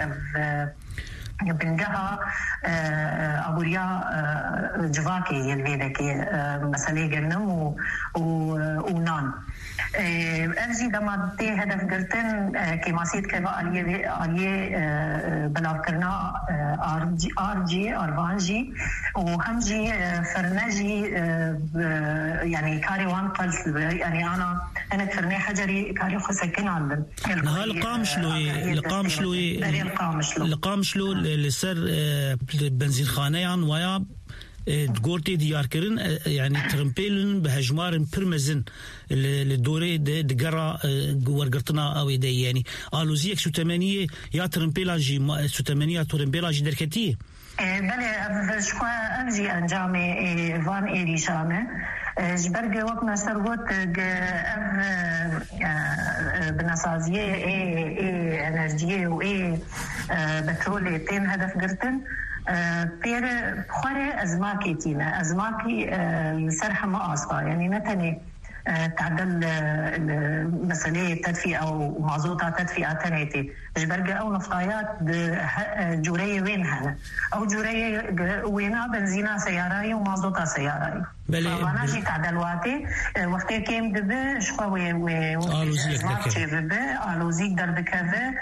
بنجها أبوريا جواكي يلفيدكي مسألة جنم ونان أرجي دما تي هدف قرتن كماسيد كذا عليه عليه بلاغ كرنا أرجي أرجي أربانجي وهمجي فرنجي يعني كاري وان قلس يعني أنا أنا كرني حجري كاري خسكين عندن هل قامشلوي القامشلوي القامشلو لسر بنزين خانيان ويا دقورتي ديار كرن يعني ترمبيلن بهجمارن برمزن للدوري دقرا ورقرتنا او يدي يعني الوزيك سو ثمانية يا ترمبيلاجي سو ثمانية ترمبيلاجي دركتي بله شخوا أمجي أنجامي فان إيريشانه جبرق وقت نسترغوت بنسازية إيه انرجية وإيه بترولي تين هدف قرتن بير بخاري أزماكي تينا أزماكي سرحة ما أصفى يعني نتني تعدل مسألة تدفئة ومازوتة تدفئة تناتي جبرجة أو نفطايات جورية وين هنا أو جورية وينها بنزينة سيارة ومازوتة سيارة فأنا جيت تعدل وقتي وقتي كيم دبي شخوي و آلوزيك دكذا آلوزيك در دكذا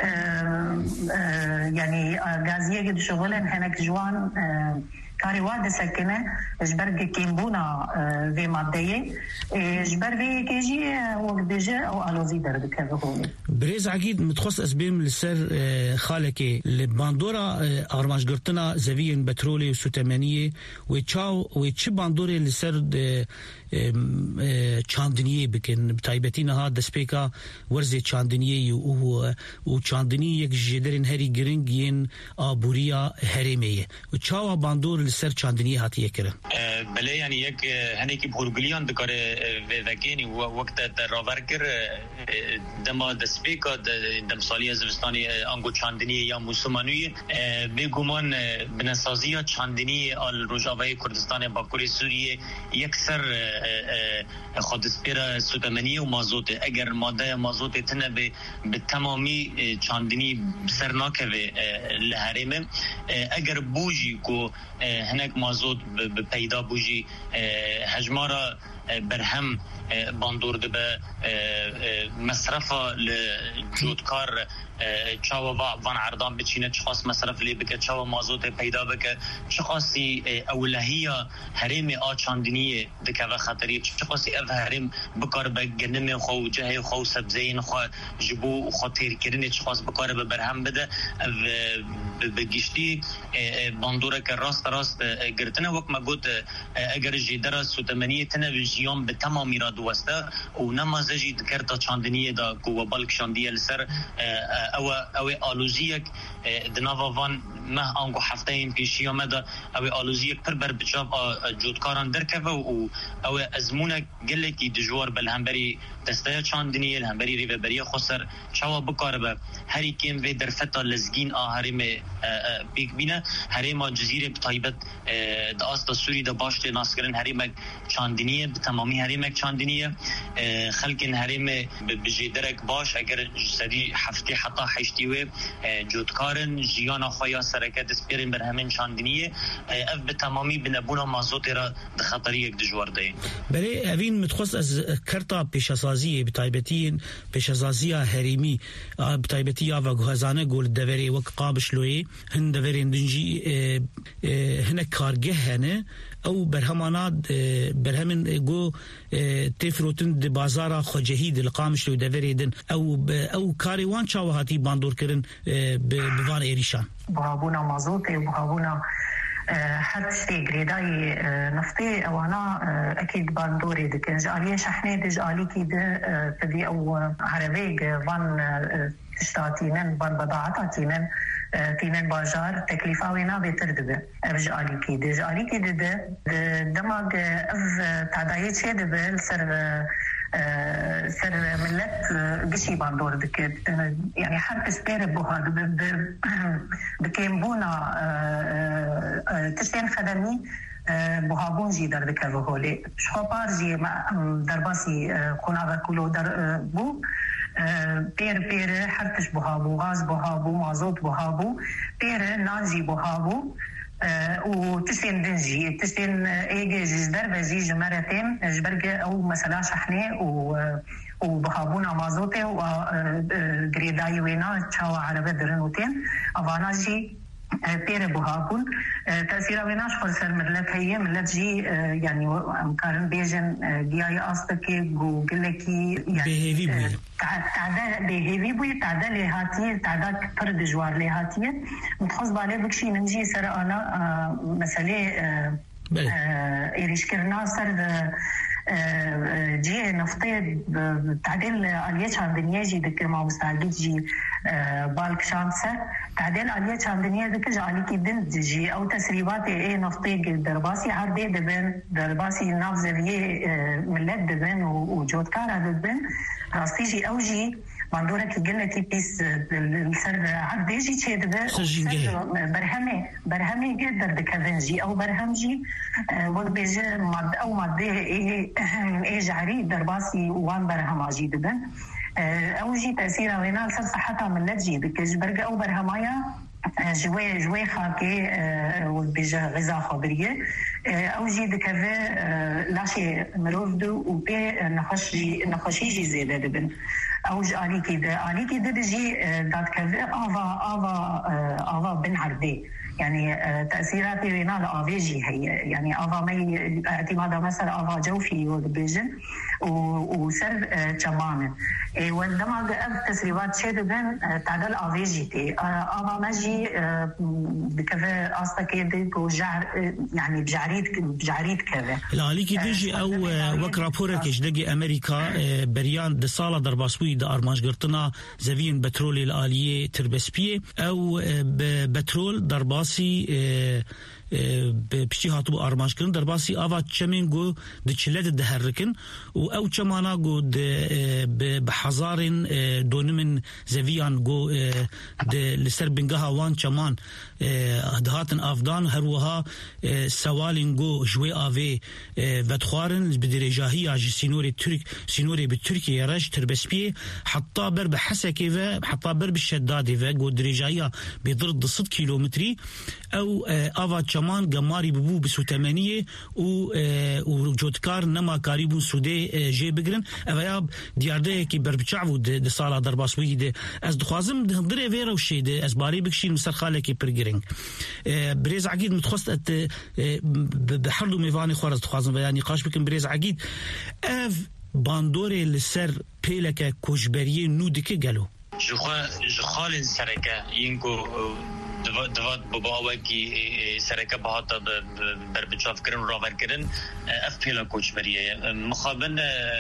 يعني غازية قد شغلن هناك جوان كاري واد سكنة جبرج كيمبونا في مادية جبرج كيجي وقدجة أو ألوزي درد كذا بريز عقيد متخصص أسبيم للسر خالك لباندورا أرماش قرطنا زوين بترولي وسوتمانية ويتشاو ويتش باندوري للسر چاندنیه بکن بتایبتین ها دسپیکا ورزه چاندنیه و و چاندنی یک جدرن هری گرنگین آبوریا هریمیه و چاوا باندور لسر چاندنیه هاتیه کرن بله یعنی یک هنیکی بولگلیان دکاره وکینی وقت راورکر دما دسپیکا دم سالی زمستانی انگو چاندنیه یا موسومانوی بگمان بنسازی چاندنی آل روجاوی کردستان باکوری سوریه یک سر خودسپیره سوتمانیه و مازوت اگر ماده مازوت تنه به تمامی چاندنی سر ناکوه لحرمه اگر بوجی کو هنک مازوت به پیدا بوجی هجمارا برهم باندور دبه مصرفه لجودکار چاوا وان عردان بچینه چخواست مصرف لی بکه چاوا مازوت پیدا بکه چخواستی اولهیه حریم آچاندنیه دکه و خطری چخواستی اف حریم بکار بگنم خو جهه خو سبزین خو جبو خو تیر کرنه چخواست بکار ببرهم بده بگشتی باندوره که راست راست گرتنه وک ما گوت اگر جیدر سوتمانیه تنه وجیان به تمامی را دوسته و نمازجی دکرتا چاندنیه دا گوه بالک شاندیه لسر او او آلوزیک دناوا وان ما انگو هفته این پیشی آمده او آلوزیک پر بر بچاف جودکاران درکه و او ازمونه گله کی دجوار بالهمبری دسته چاندنیه الهمبری ریو بری خسر چوا بکار به هری کیم و در فتا لزگین آهریم بیگ بینه هریم جزیره بتایبت د آستا سوری د باشت ناسکرن هریم چاندنیه تمامی هریم چاندنیه خلق هریم بجیدرک باش اگر سری هفته حتی حشتی و جودکارن جیانا خویا سرکت سپیرن بر همین چاندنیه اف به تمامی بنبونا مازوت را د خطری یک دجوار ده برای اوین متخصص از کرتا پیشسازی بتایبتین پیشسازی هریمی بتایبتی و گهزانه گل دوری وک قابش لوی هند دوری دنجی هنه کارگه هنه او برهمانات برهمن جو تفروتن د بازار خجهید القامش لو دوریدن او او کاریوان چاوهاتی باندور کرن بوان ایریشان بهابونا مازوت بهابونا حد شتي غريداي نفطي وانا اكيد باندوري دك جاليه شحنه دجالي كده تدي او عربيك فان تشتاتينن بان بضاعتاتينن تينن بازار تكلفه وينا بتردبه ارجالي كده جالي كده دماغ اف تعدايت شي دبل سر سر ملت قشي باندور دك يعني حرف سبير بوها بكيمبونا تشتين خدمي بوهابون جي در دك بهولي شخوبار جي درباسي قناغ كلو در بو بير بير حرفش بوهابو غاز بوهابو مازوت بوهابو بير نانجي بوهابو وتشتين دنجي تشتين ايجي جدر بزي جمرتين جبرجة او مثلا شحنه و وبهابونا مازوتي وغريداي وينا تشاو عربة درنوتين افاناجي بير بوهابون تأثير ويناش خلصر ملت هي ملت جي يعني مقارن بيجن جياي أصدقي وقلكي يعني تعداد بهيفي بوي تعداد لهاتي تعداد فرد جوار لهاتي متخص بالي بكشي ننجي سر أنا مسألة إيريش كرنا سر جي نفطي تعديل آلية چاندنية جي دكر ما مستعجد جي بالك شانسة تعديل آلية چاندنية دكر جالي كي دن جي أو تسريبات ايه نفطي درباسي عردي دبن درباسي نافزوية ملت دبن وجودكار دبن راستي جي أو جي باندورا كي قلنا كي بيس السر عديجي تشيد برهمي برهمي قدر دكافنجي او برهمجي وبيجي ماد او مادة ايه ايه جعري درباسي وان برهماجي دبن او جي تأثيرها وينا لسر صحتها من لجي بكج برقة او برهمايا جوي جوي خاكي وبيجا غذاء خضريه او جي دكافي لاشي مروفدو وبي نخشي نخشيجي زياده دبن او جالي كده الي كده بيجي دات كافي افا افا افا بن عردي يعني تاثيرات وينا لافيجي هي يعني افا مي اعتمادها مثلا افا جوفي وبيجن وسر تشمان وعندما قد تسريبات شدبن تعدل افيجي تي افا ماجي بكذا اصلا كده وجعر يعني بجعريد بجعريد كذا الالي كده جي او وك رابورك دقي امريكا بريان د صاله درباسوي د ارماج قرطنا زفين بترول الاليه تربسبيه او بترول درباسي بشتي هاتو ارماج كن درباسي افا تشمينغو دچلد دهركن و او چمانا گو بحزارن دونمن زویان گو د لسر بنگها وان چمان دهاتن افغان هروها سوالن گو جوي اوي ودخوارن بدرجاهي اج سينوري ترك سينوري بتركيا رج تربسبي حتى بر بحسكي و حتى بر بالشدادي و گو درجاهي بضرب ستة كيلومتري او افا چمان گماری ببو بسو ثمانية و وجودكار نما قريبون سودي جي بگرن اوياب ديارده كي بربچعو د سالا درباسوي د از دخوازم دري فيرو شي د از باري بكشين مستر خالكي برگرنگ بريز عقيد متخصص بحردو ميفاني خورز دخوازم يعني قاش بكن بريز عقيد اف باندوري لسر بيلك كوجبريه نودك قالو جو جو خال سركه ينكو دوات بابا کی سرکه بهات بر بچاف کردن راور کردن افیلا کوچ بریه مخابن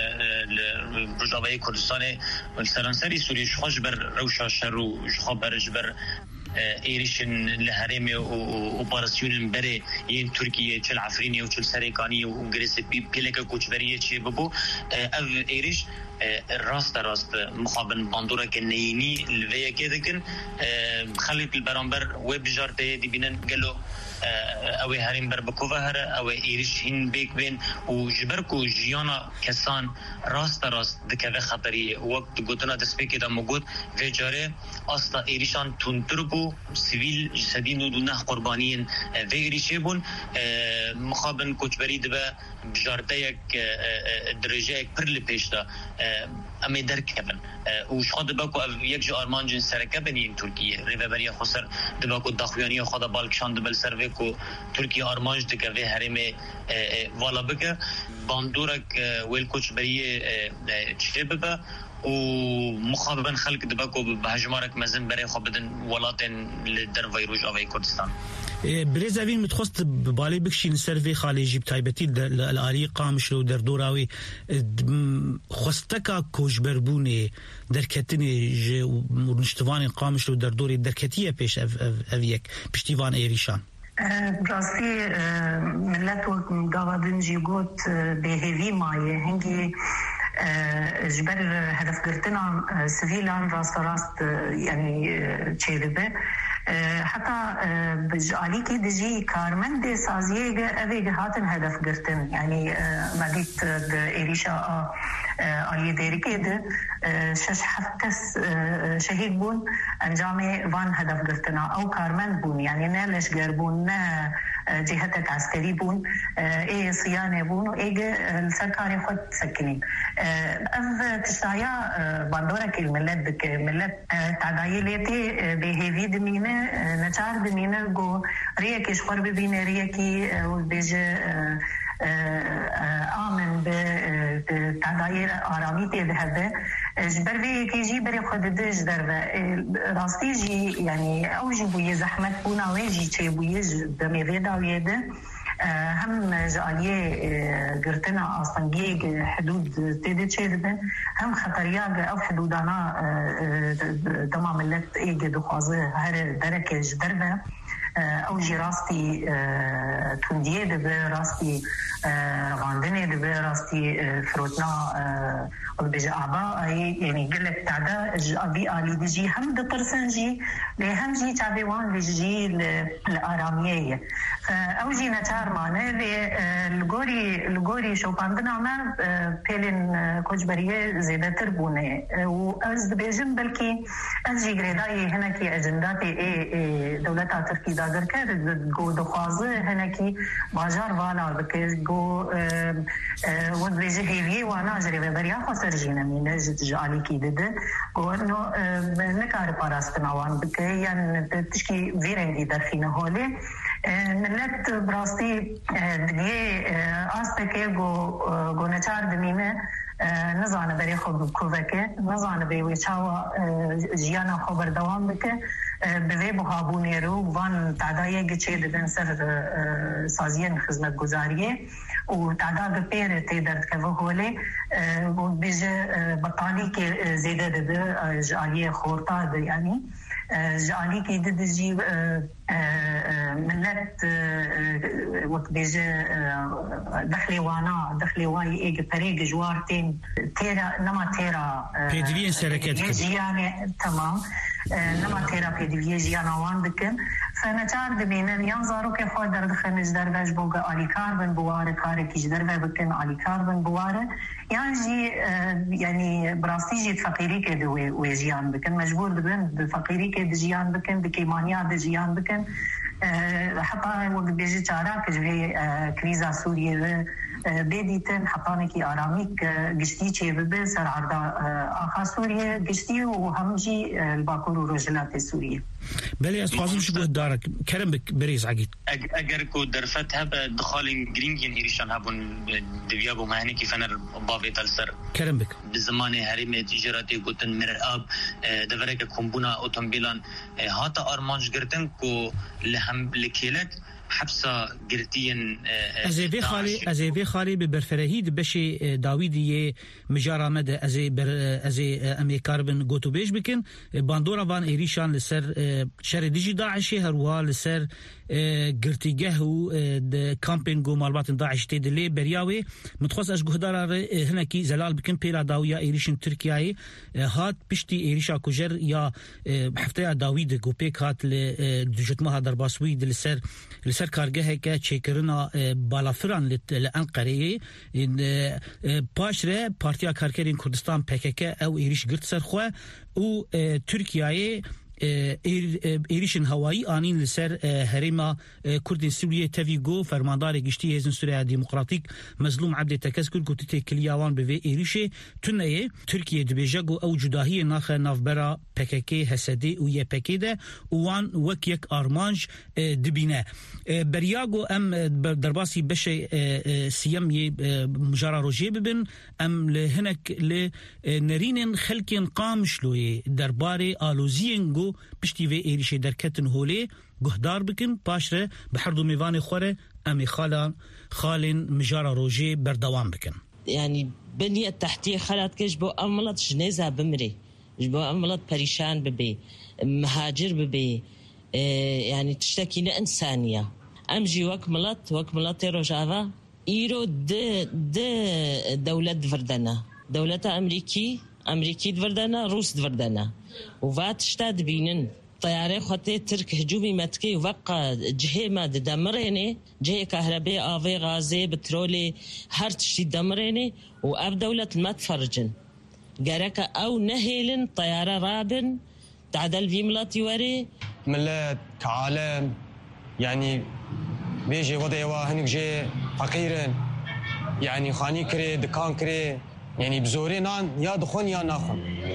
رجاوی کردستان و سرانسری سوریه خوش بر روشا شرو خبر جبر ایریشن لهرم و اپراسیون بره این ترکیه چل عفرینی و چل سرکانی و گریس پیلک کوچ بریه چی ببو اف ایریش راست راست مخابن باندورا كنيني الفيا كده كن خليت البرامبر ويب جارتي دي بينن قالوا او هرين بربكوفا هر او ايرش هين بيك بين وجبركو جيانا كسان راست راست دكه خطري وقت قلتنا تسبيك ده موجود في جاره اصلا ايرشان تونتربو سيفيل جسدين ودونه قربانيين في ايرشيبون مخابن كوچبري دبا بجارتيك درجه برل بيشتا اما دركبن وش خد باكو یک جو ارمان جن سرکه بنیم ترکیه ریوبری خسر دباکو داخویانی خدا بالکشان دبل سروی کو ترکیه ارمانج دکه و هرم والا بکه باندورک ویل کوچ بریه چه ببه و مخابن خلق دباکو بهجمارك مزن برای خابدن ولاتن لدر ویروج آوی کردستان بريزافين متخصص بالي بكشين سيرفي خالي جيب تايبتي الالي قامش لو در دوراوي خستكا كوجبربوني دركتني ونشتواني قامش لو در دوري دركتيه بيش افيك بشتيفان ايريشان براسي ملت وقاعدين جيغوت بهيفي ماي هنجي جبر هدف قرتنا سفيلان راست راست يعني تشيربه حتى بجالي كي دجي كارمن دي سازيه ابي هاتن هدف قرتن يعني مديت إيريشا آلية ديري كده شش حفتس شهيد بون انجامي وان هدف قرتنا او كارمن بون يعني نالش قربون نا جهتك عسكري بون ايه صيانة بون وايه السركاري خد سكنين اف تشتايا باندورك الملت بك ملت تعدايا ليتي بهيفي دمينة نچار دمينة جو ريكي شخور ببينة ريكي بيجي آمن بتعداير آراميتي بهذا جبر في كيجي بري خد دج دربه راستي جي يعني اوجي بوي زحمت بونا ويجي تشي بوي دمي فيدا ويده هم جاليه قرتنا اصلا جيج حدود تيدي تشيدبن هم خطرياق او حدودانا تمام ملت ايجي دخوازه هر دركه دربه اوجي راستي تونديه دبه راستي رغاندنه دبه راستي فروتنا بيجي أعضاء يعني قلت تعدا أبي آلي بيجي هم دترسنجي لهم جي تعبيوان بيجي الآرامية فأوجي نتار معنا الجوري الجوري شو عندنا ما بيلين كوجبرية زيادة تربونة وأز بيجم بلكي أجي قريداي هنا كي أجنداتي إيه دولتها تركي داغر كر جو دخوازه هنا كي باجار والا بكي جو ود بيجي هيفي وانا أجري بدريا خسر جينا من جت علي كي دده وإنه نكار باراستناوان بكي يعني تشكي فيرندي درفينا هولي ملت براستي دقيقة آستكي جو جو نچار دمينه نزانه برای خود کوفکه نزانه به ویچاوا جیانا خبر دوام بکه به بهابونی رو وان تعدای گچه دبن سر سازین خدمت گزاریه و تعداد پیر تیدرد که وهوله و بیجه بطالی که زیده دبه جالیه خورتا ده یعنی جالی که دد جی ملت وقت بیجه دخلی وانا دخلی وای ایگ پریگ جوارتین تیرا نما تیرا پیدوین سرکت کن جیانه تمام نما تیرا پیدویه جیانوان بکن فنچار دبینن یان زارو که خود در دخنج در وش بوگا آلی کار بن بواره کاری کش در و بکن آلی کار بن بواره یان جی یعنی براستی جی فقیری که دوی و جیان بکن مجبور دبن فقیری که جیان بکن بکیمانیا د جیان بکن حتی وقت بیجی چارا کجوی کریزا سوریه بدیتن حتی کی آرامیک گشتی چه به سر عرض آخر سوریه گشتی و همجی الباکور و رجلات سوریه. بله از خواستم شو دارك كرم بريز عقيد اگر کو درفت هب دخال گرینگین ایریشان هبون دیابو معنی کی فنر بابی تلسر كرم بك بزمان حریم تجارتی گوتن مراب دورک کمبونا اتومبیلان هاتا ارمانج گرتن کو لهم لکیلک حبسه گرتين ازي خالي ازي خالي ببرفرهيد بشي داويدي مجارا مد ازي بر ازي امي كاربن غوتو بيش بكن باندورا بان ايريشان لسر شر ديجي داعش هروا لسر گرتيگه و كامبينغ مالبات داعش تدلي برياوي متخصص اش گهدار هنا كي زلال بكن بيلا داويا ايريشن تركياي هات بشتي ايريشا كوجر يا حفتي داويد غوبيك هات لجتمها درباسوي لسر لسر کارگاه که چیکرنا بالافران لانقره پاشره پارتیا کارگرین کردستان پکک او ایریش گرت سرخوا و ترکیه ایریشن هوایی آنین لسر هریما کردین سوریه تفیگو فرماندار گشتی هزن سوریه دموکراتیک مظلوم عبد تکسکر گوتیت کلیاوان به ایریشه تنیه ترکیه دبیجگو او جداهی ناخ نافبرا پککی حسدی و یه پکیده وان وک یک آرمانج دبینه بریاگو ام درباسی بشه سیم یه مجارا روژه ببن ام لهنک لنرینن خلکین قامشلوی درباره آلوزینگو پشتی و ایریشه درکتن هولی گهدار بکن پاشره بحردو میوان خوره امی خالان خالن مجارا روژه بردوام بکن يعني بنية التحتية خلات كيش بو أملت جنيزة بمري بو أملت بريشان ببي مهاجر ببي إيه يعني تشتكينا إنسانية أمجي وكملت وكملت روجافا إيرو د د دولة فردنا دولة أمريكي أمريكي فردنا روس فردنا وفات اشتاد بينن طيارة خطي ترك هجومي متكي وقع جهة ما دمريني جهة كهرباء آفي غازي بترولي هر تشتي دمريني وأب دولة ما تفرجن جارك أو نهيلن طيارة رابن تعدل في ملاتي وري ملات كعالم يعني بيجي وضعي هنك جي فقيرن يعني خاني كري دكان كري يعني بزوري نان يا دخون يا ناخن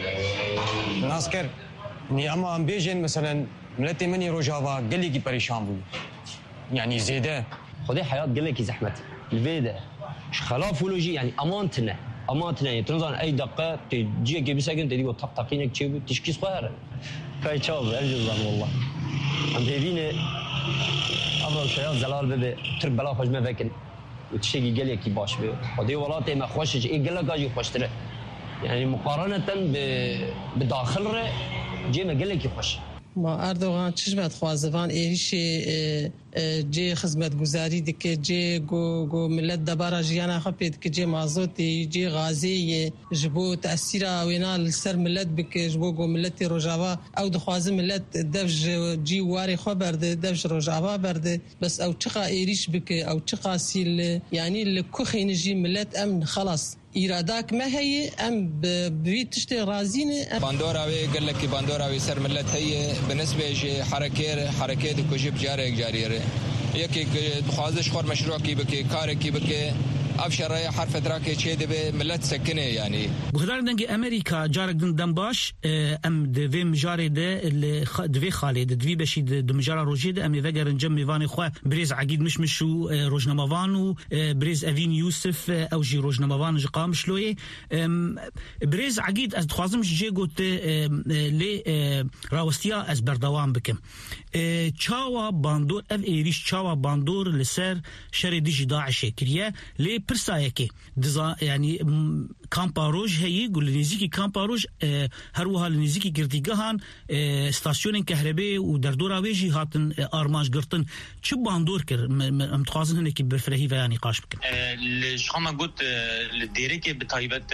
ناس كر يعني اما ام بيجن مثلا ملتي مني روجافا قال لي كي بريشان بو يعني زياده خدي حياه قال لك زحمه الفيدا خلاف ولوجي يعني امانتنا امانتنا يعني تنظن اي دقه تجي كي بسكن تدي طقطقينك تشي تشكي صغير كاي تشوف الجزام والله عم بيبيني ابرم شياط زلال ببي ترك بلا خوش ما فكن وتشتكي قال لك باش بي ودي ولاتي ما خوشش اي قال لك اجي خوشتره يعني مقارنه بالداخل جي ما قال لك يخش ما اردوغان چشمت خوازوان ایریش جی خدمت گزاری دکه جی گو گو ملت دبارا جیانا خپید که جی مازوتی جی غازی جبو تأثیر وینا لسر ملت بکه جبو گو ملت روجاوا او دخواز ملت دفج جی واری خو برده دفج روجاوا برده بس او چقا ایریش بکه او چقا سیل يعني لكوخي نجي ملت امن خلاص إراداك ما هي أم ببيت تشتي رازينة باندورا وي قال لك باندورا وي سر ملت هي بالنسبة جي حركة حركة كوجب جاري جاري يكي بخوازش خور مشروع كي بكي كاري كي بكي افشار حرف دراكي تشي دبي ملت سكنه يعني بخدار دنگي امريكا جارك دن دنباش ام دفي مجاري ده دفي خالد دفي بشي دمجارة روجيد ام يفقر نجم ميفاني خوا بريز عقيد مش مشو روجنموانو بريز افين يوسف او جي روجنموان جي قام شلوي بريز عقيد از تخوازم جي قوت لي راوستيا از بردوان بكم چاوا باندور اف ايريش چاوا باندور لسر شر ديجي داعش كريا لي برسايكي دزا يعني كامباروج هي يقول نزيكي كامباروج هروها نزيكي گرديگهان استاسيون كهرباء ودردورا ويجي هاتن ارماج گرتن چ باندور كر متخازن هنكي بفرهي يعني قاش بك شخما قلت لديريكي بتايبت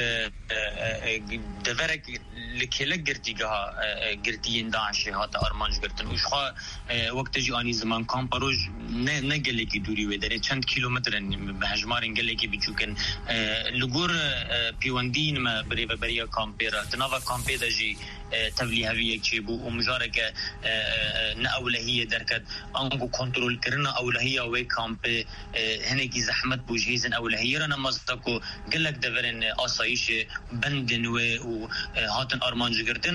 دفرك لكيلا گرديگها گردين داعش هات ارماج گرتن وشخا وقت جي اني زمان كامباروج نه نگلكي دوری و دره چند کیلومتر بهجمارن گلكي بچوكن لغور پیوندین ما بری و بریا کامپیرا تناوا کامپیدا جی تبلیغی کی بو ومجارک نه اولهیه درکت انگو کنترل کرنا اولهیه و کامپ هنگی زحمت بوجهیزن اولهیه را نمازدکو گلک دورن آسایش بندن و هاتن ارمانج گردن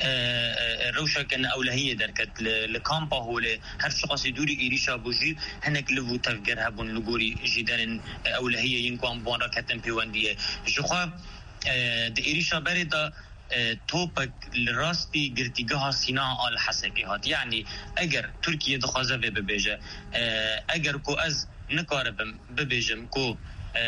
روشک نه اولهیه درکت لکامپا هول هر شخصی دوری ایریشا بوجی هنگ لو تفکر هبون لگوری جدارن اولهیه ينكون بون راكتن بيوانديه جوخا د ايريشا بريدا توبك لراستي گرتيگها صناعه الحسكي هات يعني اگر تركيا دخازه ببيجه اگر كو از نكاربم ببيجم كو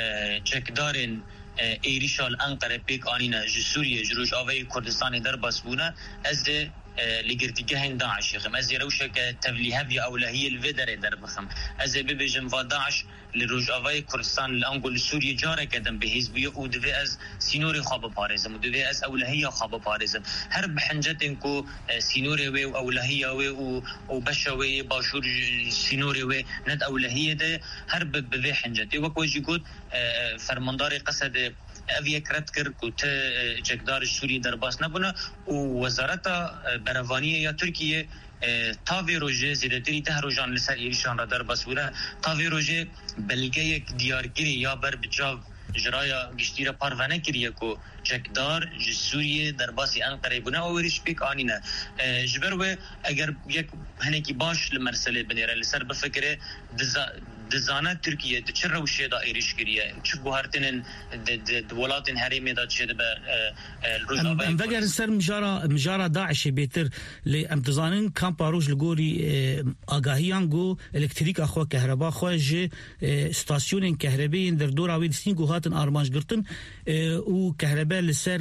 چكدارن ايريشا الانقره بيك انينا سوريا جروج اوي كردستان در بسبونه از لگرتیگه هن داعش خم از روشک تبلیغی اولهیه الودر در بخم از ببیجم و داعش لروجاوای کردستان لانگول سوریه جاره کدم به حزبیه او دوی از سینوری خواب پارزم و دوی از اولهیه خواب پارزم هر بحنجت انکو سینوری و اولهیه و او بشوی باشور سینوری و ند اولهیه ده هر به حنجت و کوجی گود فرماندار قصد اوی کرد کرد که جگدار سوری در باس نبونه و وزارت بروانیه یا ترکیه تاوی روژه زیدتری ده روژان لسر ایریشان را در باس بوده تاوی روژه بلگه یک دیارگیری یا بر بجاو جرایا گشتیره پارونه کریه که جگدار سوریه در باسی انقره بونه و ویریش بیک آنینه جبر و اگر یک هنکی باش لمرسله بنیره لسر بفکره دزانه ترکیه چه روشه دا ایریش کریه چه گوهرتنن دولاتن حریمه دا چه به روزنامه ام وگر سر مجارا مجارا داعش بهتر لام تزانن کامپاروج لگوری آگاهیان گو الکتریک اخو کهربا خوج استاسیون کهربایی در دور اوید سین گوهاتن ارمانج گرتن او کهربا لسر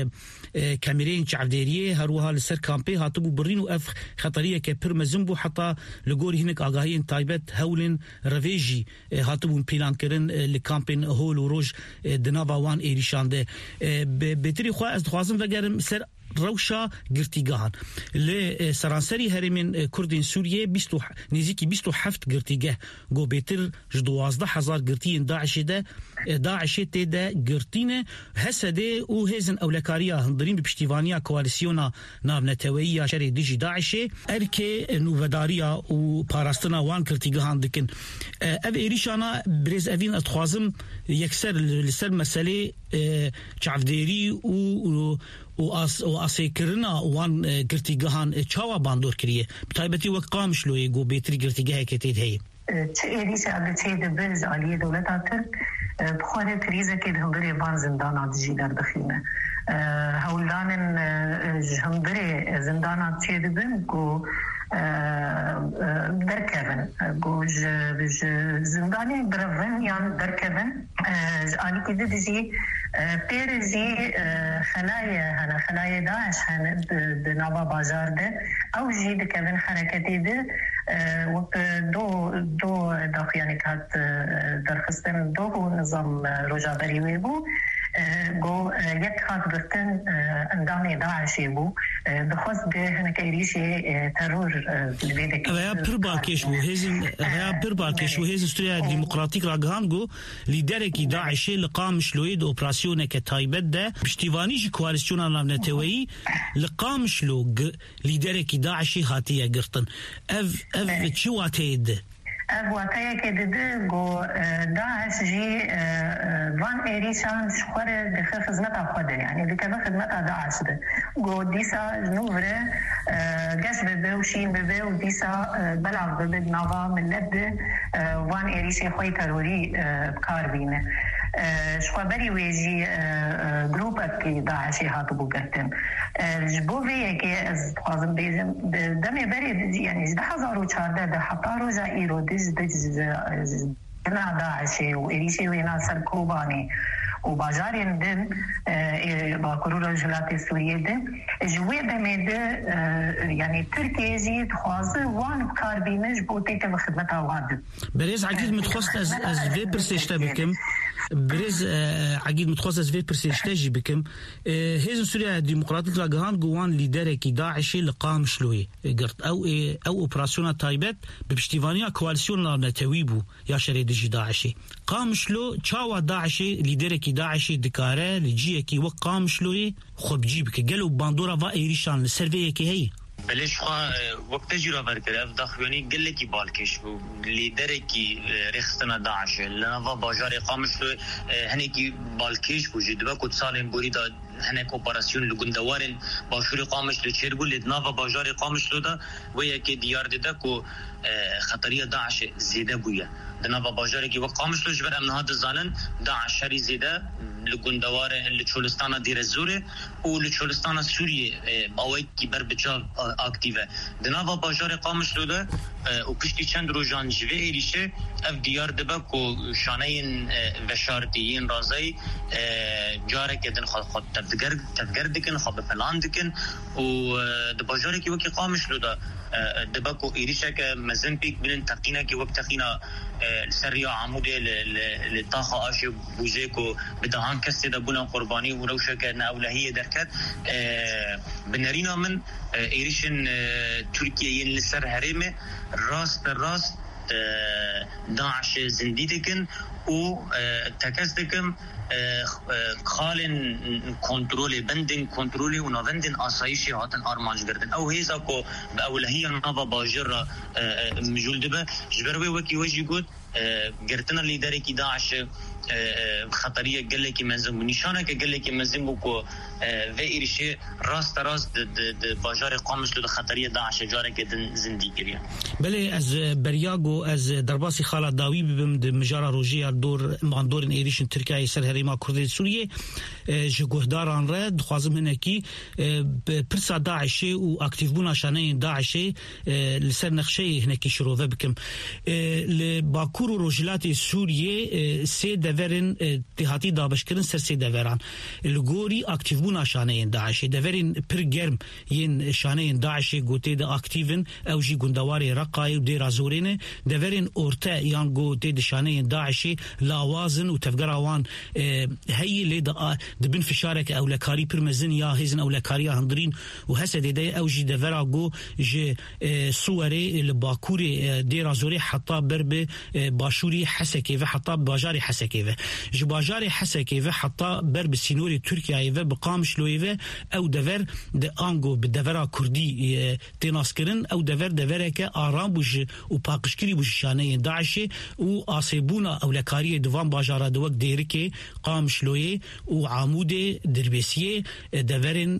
كاميرين شعبديريه هروها لسر كامبي هاتبو برينو اف خطريه كبرمزم بو حتى لغوري هناك اغاهين تايبت هولن رفيجي هاتبو بلان كرن لكامبين هول وروج دنافا وان ايريشان ده بتري خو از خوازم وگرم سر روشا گرتیگان ل سرانسری هرمن کردین سوریه بیست نزدیکی بیست و هفت گرتیگه گو بهتر دوازده هزار گرتین داعش ده داعش ده گرتینه حسده او هزن اولکاریا هندرین به پشتیوانیا کواليسيونا ناونتوییا شری دیجی داعش ارکه نووداریا و پاراستنا وان گرتیگان دکن اف ایریشانا برز اوین اتخوازم یکسر لسر مسئله چافدری و و اس و اسیکرنا وان گرتیگهان چاوا باندور کریه بتایبتی وقت قامش لوی گو بیتری گرتیگه کتید هی ایریش عادتی دبز عالیه دولت ترک بخوره کریزه که هنگری وان زندانات جی در دخینه هولدانن هنگری زندانات چه دبن گو دركبن جوج زنداني برفن يعني دركبن أنا كده دزي بيرزي خلايا هنا خلايا داعش هنا بنابا بازار ده أو جيد كمان حركتي ده دو دو داخل يعني كات درخستن دو هو نظام رجابري ويبو جو یک خاص گفتن اندام داعشی بو بخواست به هنک ایریشی ترور لبیده که ویا پرباکش بو هزن ویا پرباکش بو هزن استریا ديمقراطيك راگهانگو لیدر کی داعشی لقامش لوید اپراسیون که تایبت ده پشتیوانی جی کوالسیون نامنتوی لقامش لو لیدر کی داعشی هاتیه گرتن اف اف چواتید واقعا که دیده گو داعش جی وان ایریشان شخوره دخل خدمت خواده یعنی دیگه خدمت داعش ده گو دیسا نوره گش ببه و شین ببه و دیسا بلغ ببه نوا ملت ده وان ایریشی خوی تروری بکار بینه شخوا بری ویجی گروپت که داعشی هاتو بو گرتن جبو ویه که از خوازم بیزم دمی بری یعنی جده هزار و چارده ده حتا روزا ایرو دز دز نا داعشي وإريشي وينا سركوباني وباجارين دن باكرو رجلات السورية دن جوية دميد يعني تركيا جي تخوازي وان بكار بينج بوتيك بخدمتها وادد بريز عقيد متخصص از از في برسيشتا بكم بريز عقيد متخصص از في برسيشتا جي بكم هيزن سوريا ديمقراطيك لاغان جوان ليدر كي داعشي لقام شلوي قرت او او اوبراسيون تايبت بپشتیوانی کوالسیون نتویبو یا شرید جی داعشی قامشلو چاوا داعشی لیدر کی داعشی دکاره لجیه کی وق قامشلوی خب جیب که گلو باندورا و ایریشان لسرویه کی هی بلش خوا وقت جرا برکر اف داخلونی گله کی بالکش بو لیدر کی رخصتنا داعش لنوا باجار قامشلو هنی کی بالکش بو جدبا کد سالن بوریدا هناك اوبراسيون لغندوارن باشور قامش لچربو لدناوا باجار قامش لودا ويا كي ديار ددا كو خطريه داعش زياده بويا دناوا باجار كي وقامش لو جبر امن هذا زانن داعش شري زياده لغندوار لچولستان دير زوره و لچولستان سوريه باوي كي بربچا اكتيفه دناوا باجار قامش لودا و پشتی چند روزان جوه ایریشه اف دیار دبا کو شانین وشارتیین رازی جاره که دن خود خود تفگر تفگر دکن خود پلان دکن و دباجاره که وقتی قامش لودا دبا کو ایریشه که مزن پیک بلن تقینا که وقت تقینا سریا عموده لطاقه آشی بوزه کو بدهان کسی دبونا قربانی و روشه که ناولهیه درکت بنرینا من ایریشن ترکیه ین لسر هرمه راست راست داعش زندی دکن و تکس دکم خالن کنترل بندن کنترل و نوندن آسایشی هاتن آرمانج گردن او هیزا کو به اولهی نوا باجر را مجول دبه جبروی وکی وجی گود گرتنا لیدری کی داعش خطریه گله کی منظم و نشانه که گله کی منظم و کو و ایرشه راست راست د باجار قامش له خطریه داعش جاره که زندگی گریه بله از بریاگو از درباسی خالد داوی بم د مجاره روجیا دور ماندور ایریشن ترکیه سر هریما کرد سوریه جگهداران رد خوازم هنکی پرسا داعش و اکتیو بونا شانه داعش لسر نقشه هنکی شروع بکم لباکور و رجلات سوریه سه دورن تهاتی دابشکرن سر سه دوران الگوری اکتیو بونا شانه داعش دورن پر گرم ین شانه داعش گوته د اکتیون او جی گندواری رقای و دیر ازورینه دورن اورتا یان گوته د شانه داعش لاوازن و تفگراوان هی لی د بن فشارک او لکاری پر مزن یا هزن او لکاری هندرین و حسد دی او جی دورا گو ج صوره الباکور دیر ازوری حتی برب باشوری حسکی و حتی باجاری حسکی و ج باجاری حسکی و حتی برب سینوری ترکیه و بقامش لویه او دور د انگو به دورا کردی تناسکرن او دور دوره که آرام بوش و پاکشکری بوش شانه داعش و آسیبونا او لکاری دوام باجارا دوک دیر که قامش لویه و عمود دربسیه دورن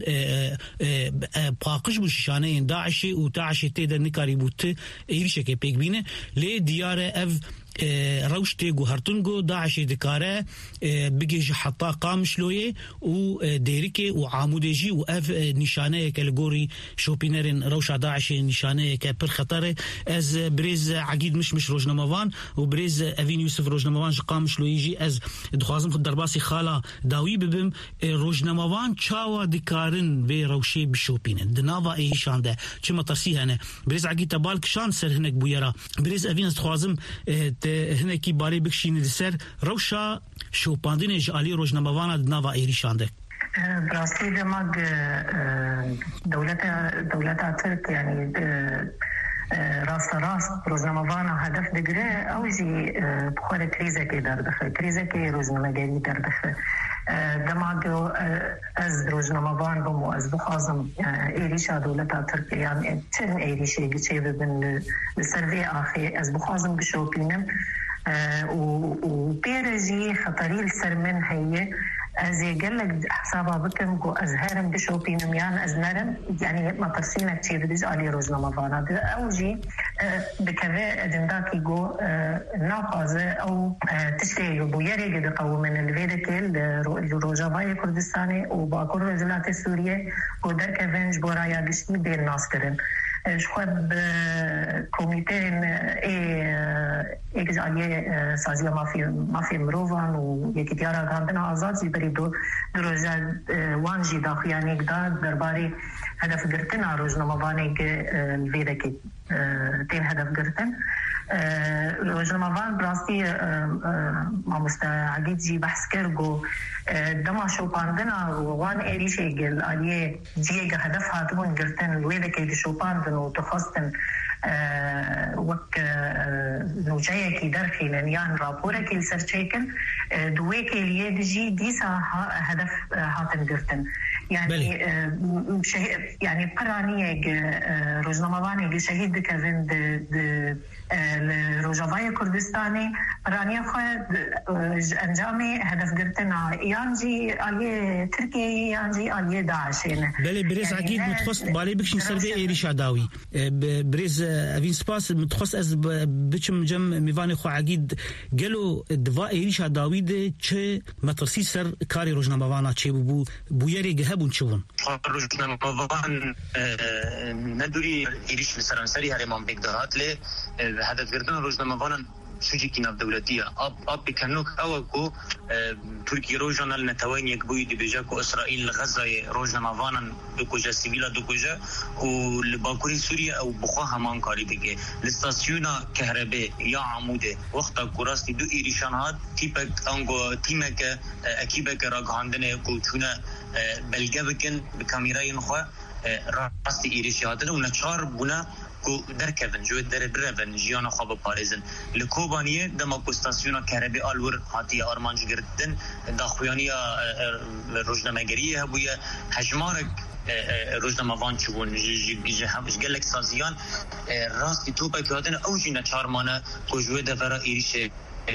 پاکش بوش شانه داعش و داعش تیده نکاری بوت ایریشه که پیک بینه لی دیاره او روشتي جوهرتنجو داعش دكاره بيجي حتى قام شلويه وديركي وعامودجي واف نشانه كالجوري شوبينرين روشا داعش نشانه كبر خطر از بريز عقيد مش مش روجنموان وبريز افين يوسف روجنموان قام شلويجي از دخوازم درباسي خاله داوي ببم روجنموان تشاوا دكارن بي روشي بشوبينن دنافا اي شانده كما ترسي هنا بريز عقيد تبالك شان سر هناك بويرا بريز افين دخوازم هنا کی باری بکشین لسر روشا شوپاندین جالی روزنامه‌وان دنوا ایریشانده براستی دماغ دولت دولت ترک يعني راست راست روزنامه‌وان هدف دگره اوجی بخور کریزه که در دخل کریزه که روزنامه‌گری در دخل دماغ از روزنامه‌وان بمو از بخازم ایریشا دولت ترک يعني چن ایریشی گچه ببن لسروی آخی از بخازم بشوپینم و بيرجي خطري السرمن هي ازي قال لك حسابها بكم كو ازهرم بشوبينم يعني ازنرم يعني ما ترسينا كتير بديز علي روزنا مفانا اوجي بكذا اجنداكي جو نافذه او تشتي بويري قد قوم من الفيدكل الروجافاي كردستاني وباكور رجلات سوريا ودر كفنج برايا بشتي بين ناسكرن شخب كوميتين اي اجزاليه سازيه ما في ما في مروفان ويكتيارا عندنا ازازي بريدو دروجا وانجي داخياني قداد درباري هدف قرتنا روزنامه‌واني الفيدكي تين هدف قرتن روزنامه‌وان براستي ما مستعجد جي بحث كرجو دما شو باندنا وان ايريشي قال عليه جيجا هدف هاتون قرتن الفيدكي شو باندن وتخصتن وك نوجايكي درخي لنيان رابوركي لسرچيكن دويكي ليدجي ديسا هدف هاتن قرتن يعني يعني قرانية روزنامه‌واني شهيد كذن الروجافاي كردستاني قرانية خد انجامي هدف قرتنا يانجي عليه تركيا يانجي عليه داعش بله بريز عقيد متخص بالي بكشن سربي ايريش عداوي بريز افين سباس متخص از بچم جم میوان خو عقيد قالوا دوا ايريش عداوي ده چه مترسي سر كاري روزنامه‌وانا چه بو بويري جهبون چون روزنامه‌وان ندوري ايريش لسرانسري هرمان بگدهات له هدف گردن روزنامه‌وان سوجي كنا دولتيه اب اب كانوك اوكو تركي روجنال نتوين يكبوي دي بيجاكو اسرائيل غزه روزنامه‌وان دوكوجا سيفيلا دوكوجا والباكوري سوريا او بخوها مان كاري دي الاستاسيونا كهرباء يا عموده وقت كوراستي دو ايريشانات تيبك انغو تيمك اكيبك راغاندنه كوتونا بلغبكن بكاميراين خو راستي ايريشاتن ونچار بونا کو درکن جو در درون جیان خواب پاریزن لکوبانیه دماکو استاسیونا کهربی آلور هاتی آرمانج گردن داخویانیا روزنامه‌گریه بویا هجمارک روزنامه‌وان چون جه همش گلک سازیان راستی تو بکیادن اوجی نچارمانه کوجوه دفرا ایریشه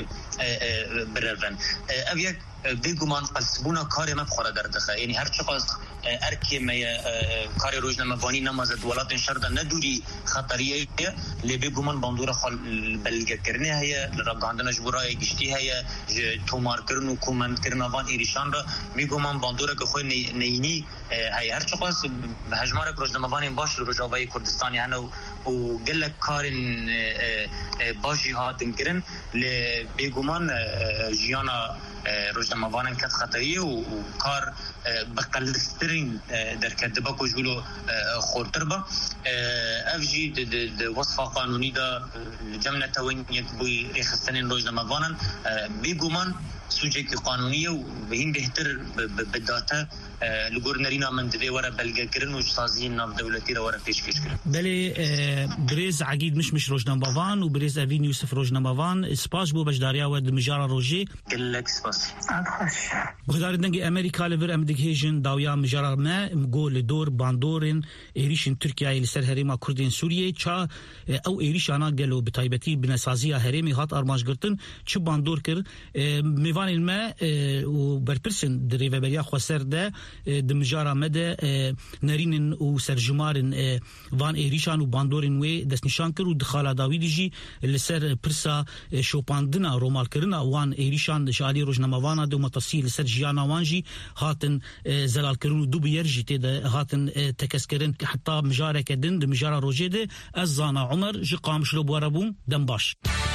برون اویک بگومان قصبونا کار ما بخوره در دخه یعنی هر چقدر ارکی ما کار روزنامه‌وانی نمازد ولات شرط ندوری خطریه لی بگومان باندور خال بلگه کرنه هیا لرگاندن جبرای گشتی هیا تومار کرن و کومند کرن وان ایریشان را بگومان باندور که خو نینی هیا هر چقدر هجمار روزنامه‌وانی باش روجاوای کردستانی هنو و گلک کارن باشی هاتن کرن لی بگومان جیانا روزنامه‌وان کت خطریه و کار بقلسترین در کتبه کجولو خورتر با افجی د وصفه قانونی دا جمله توین یک بوی ریخستنین روزنامه‌وان بیگمان سوجه که قانونیه و بهین بهتر بداتا لگور نرینا من دوی ورا بلگه کرن و سازی ناف دولتی را ورا پیش کش کرن بله بريز عقيد مش مش روزنامه‌وان و بريز افين يوسف روزنامه‌وان سپاس بو بجداریا و مجارا روجي گلک سپاس بخدار دنگ امریکا لور امدیک هیجن داویا مجارا ما گول دور باندورن ایریشن ترکیه لسر هریما کردین سوریه چا او ایریش انا گلو بتایبتی بنسازی هریمی هات ارماج گرتن چ باندور کر جوان الماء وبربرسن دريفابريا خوسر ده دمجارة مدى نارين وسرجمارن وان إيريشان وباندورن وي دسنشان كر ودخالا داويدي جي لسر برسا شوباندنا رومال كرنا وان إيريشان شالي روجناموانا دو متصيل لسر جيانا وانجي هاتن زلال كرون دو بيرجي تيدا هاتن تكسكرن حتى مجارة كدن دمجارة روجي ده الزانا عمر جي قامش لو بواربون دنباش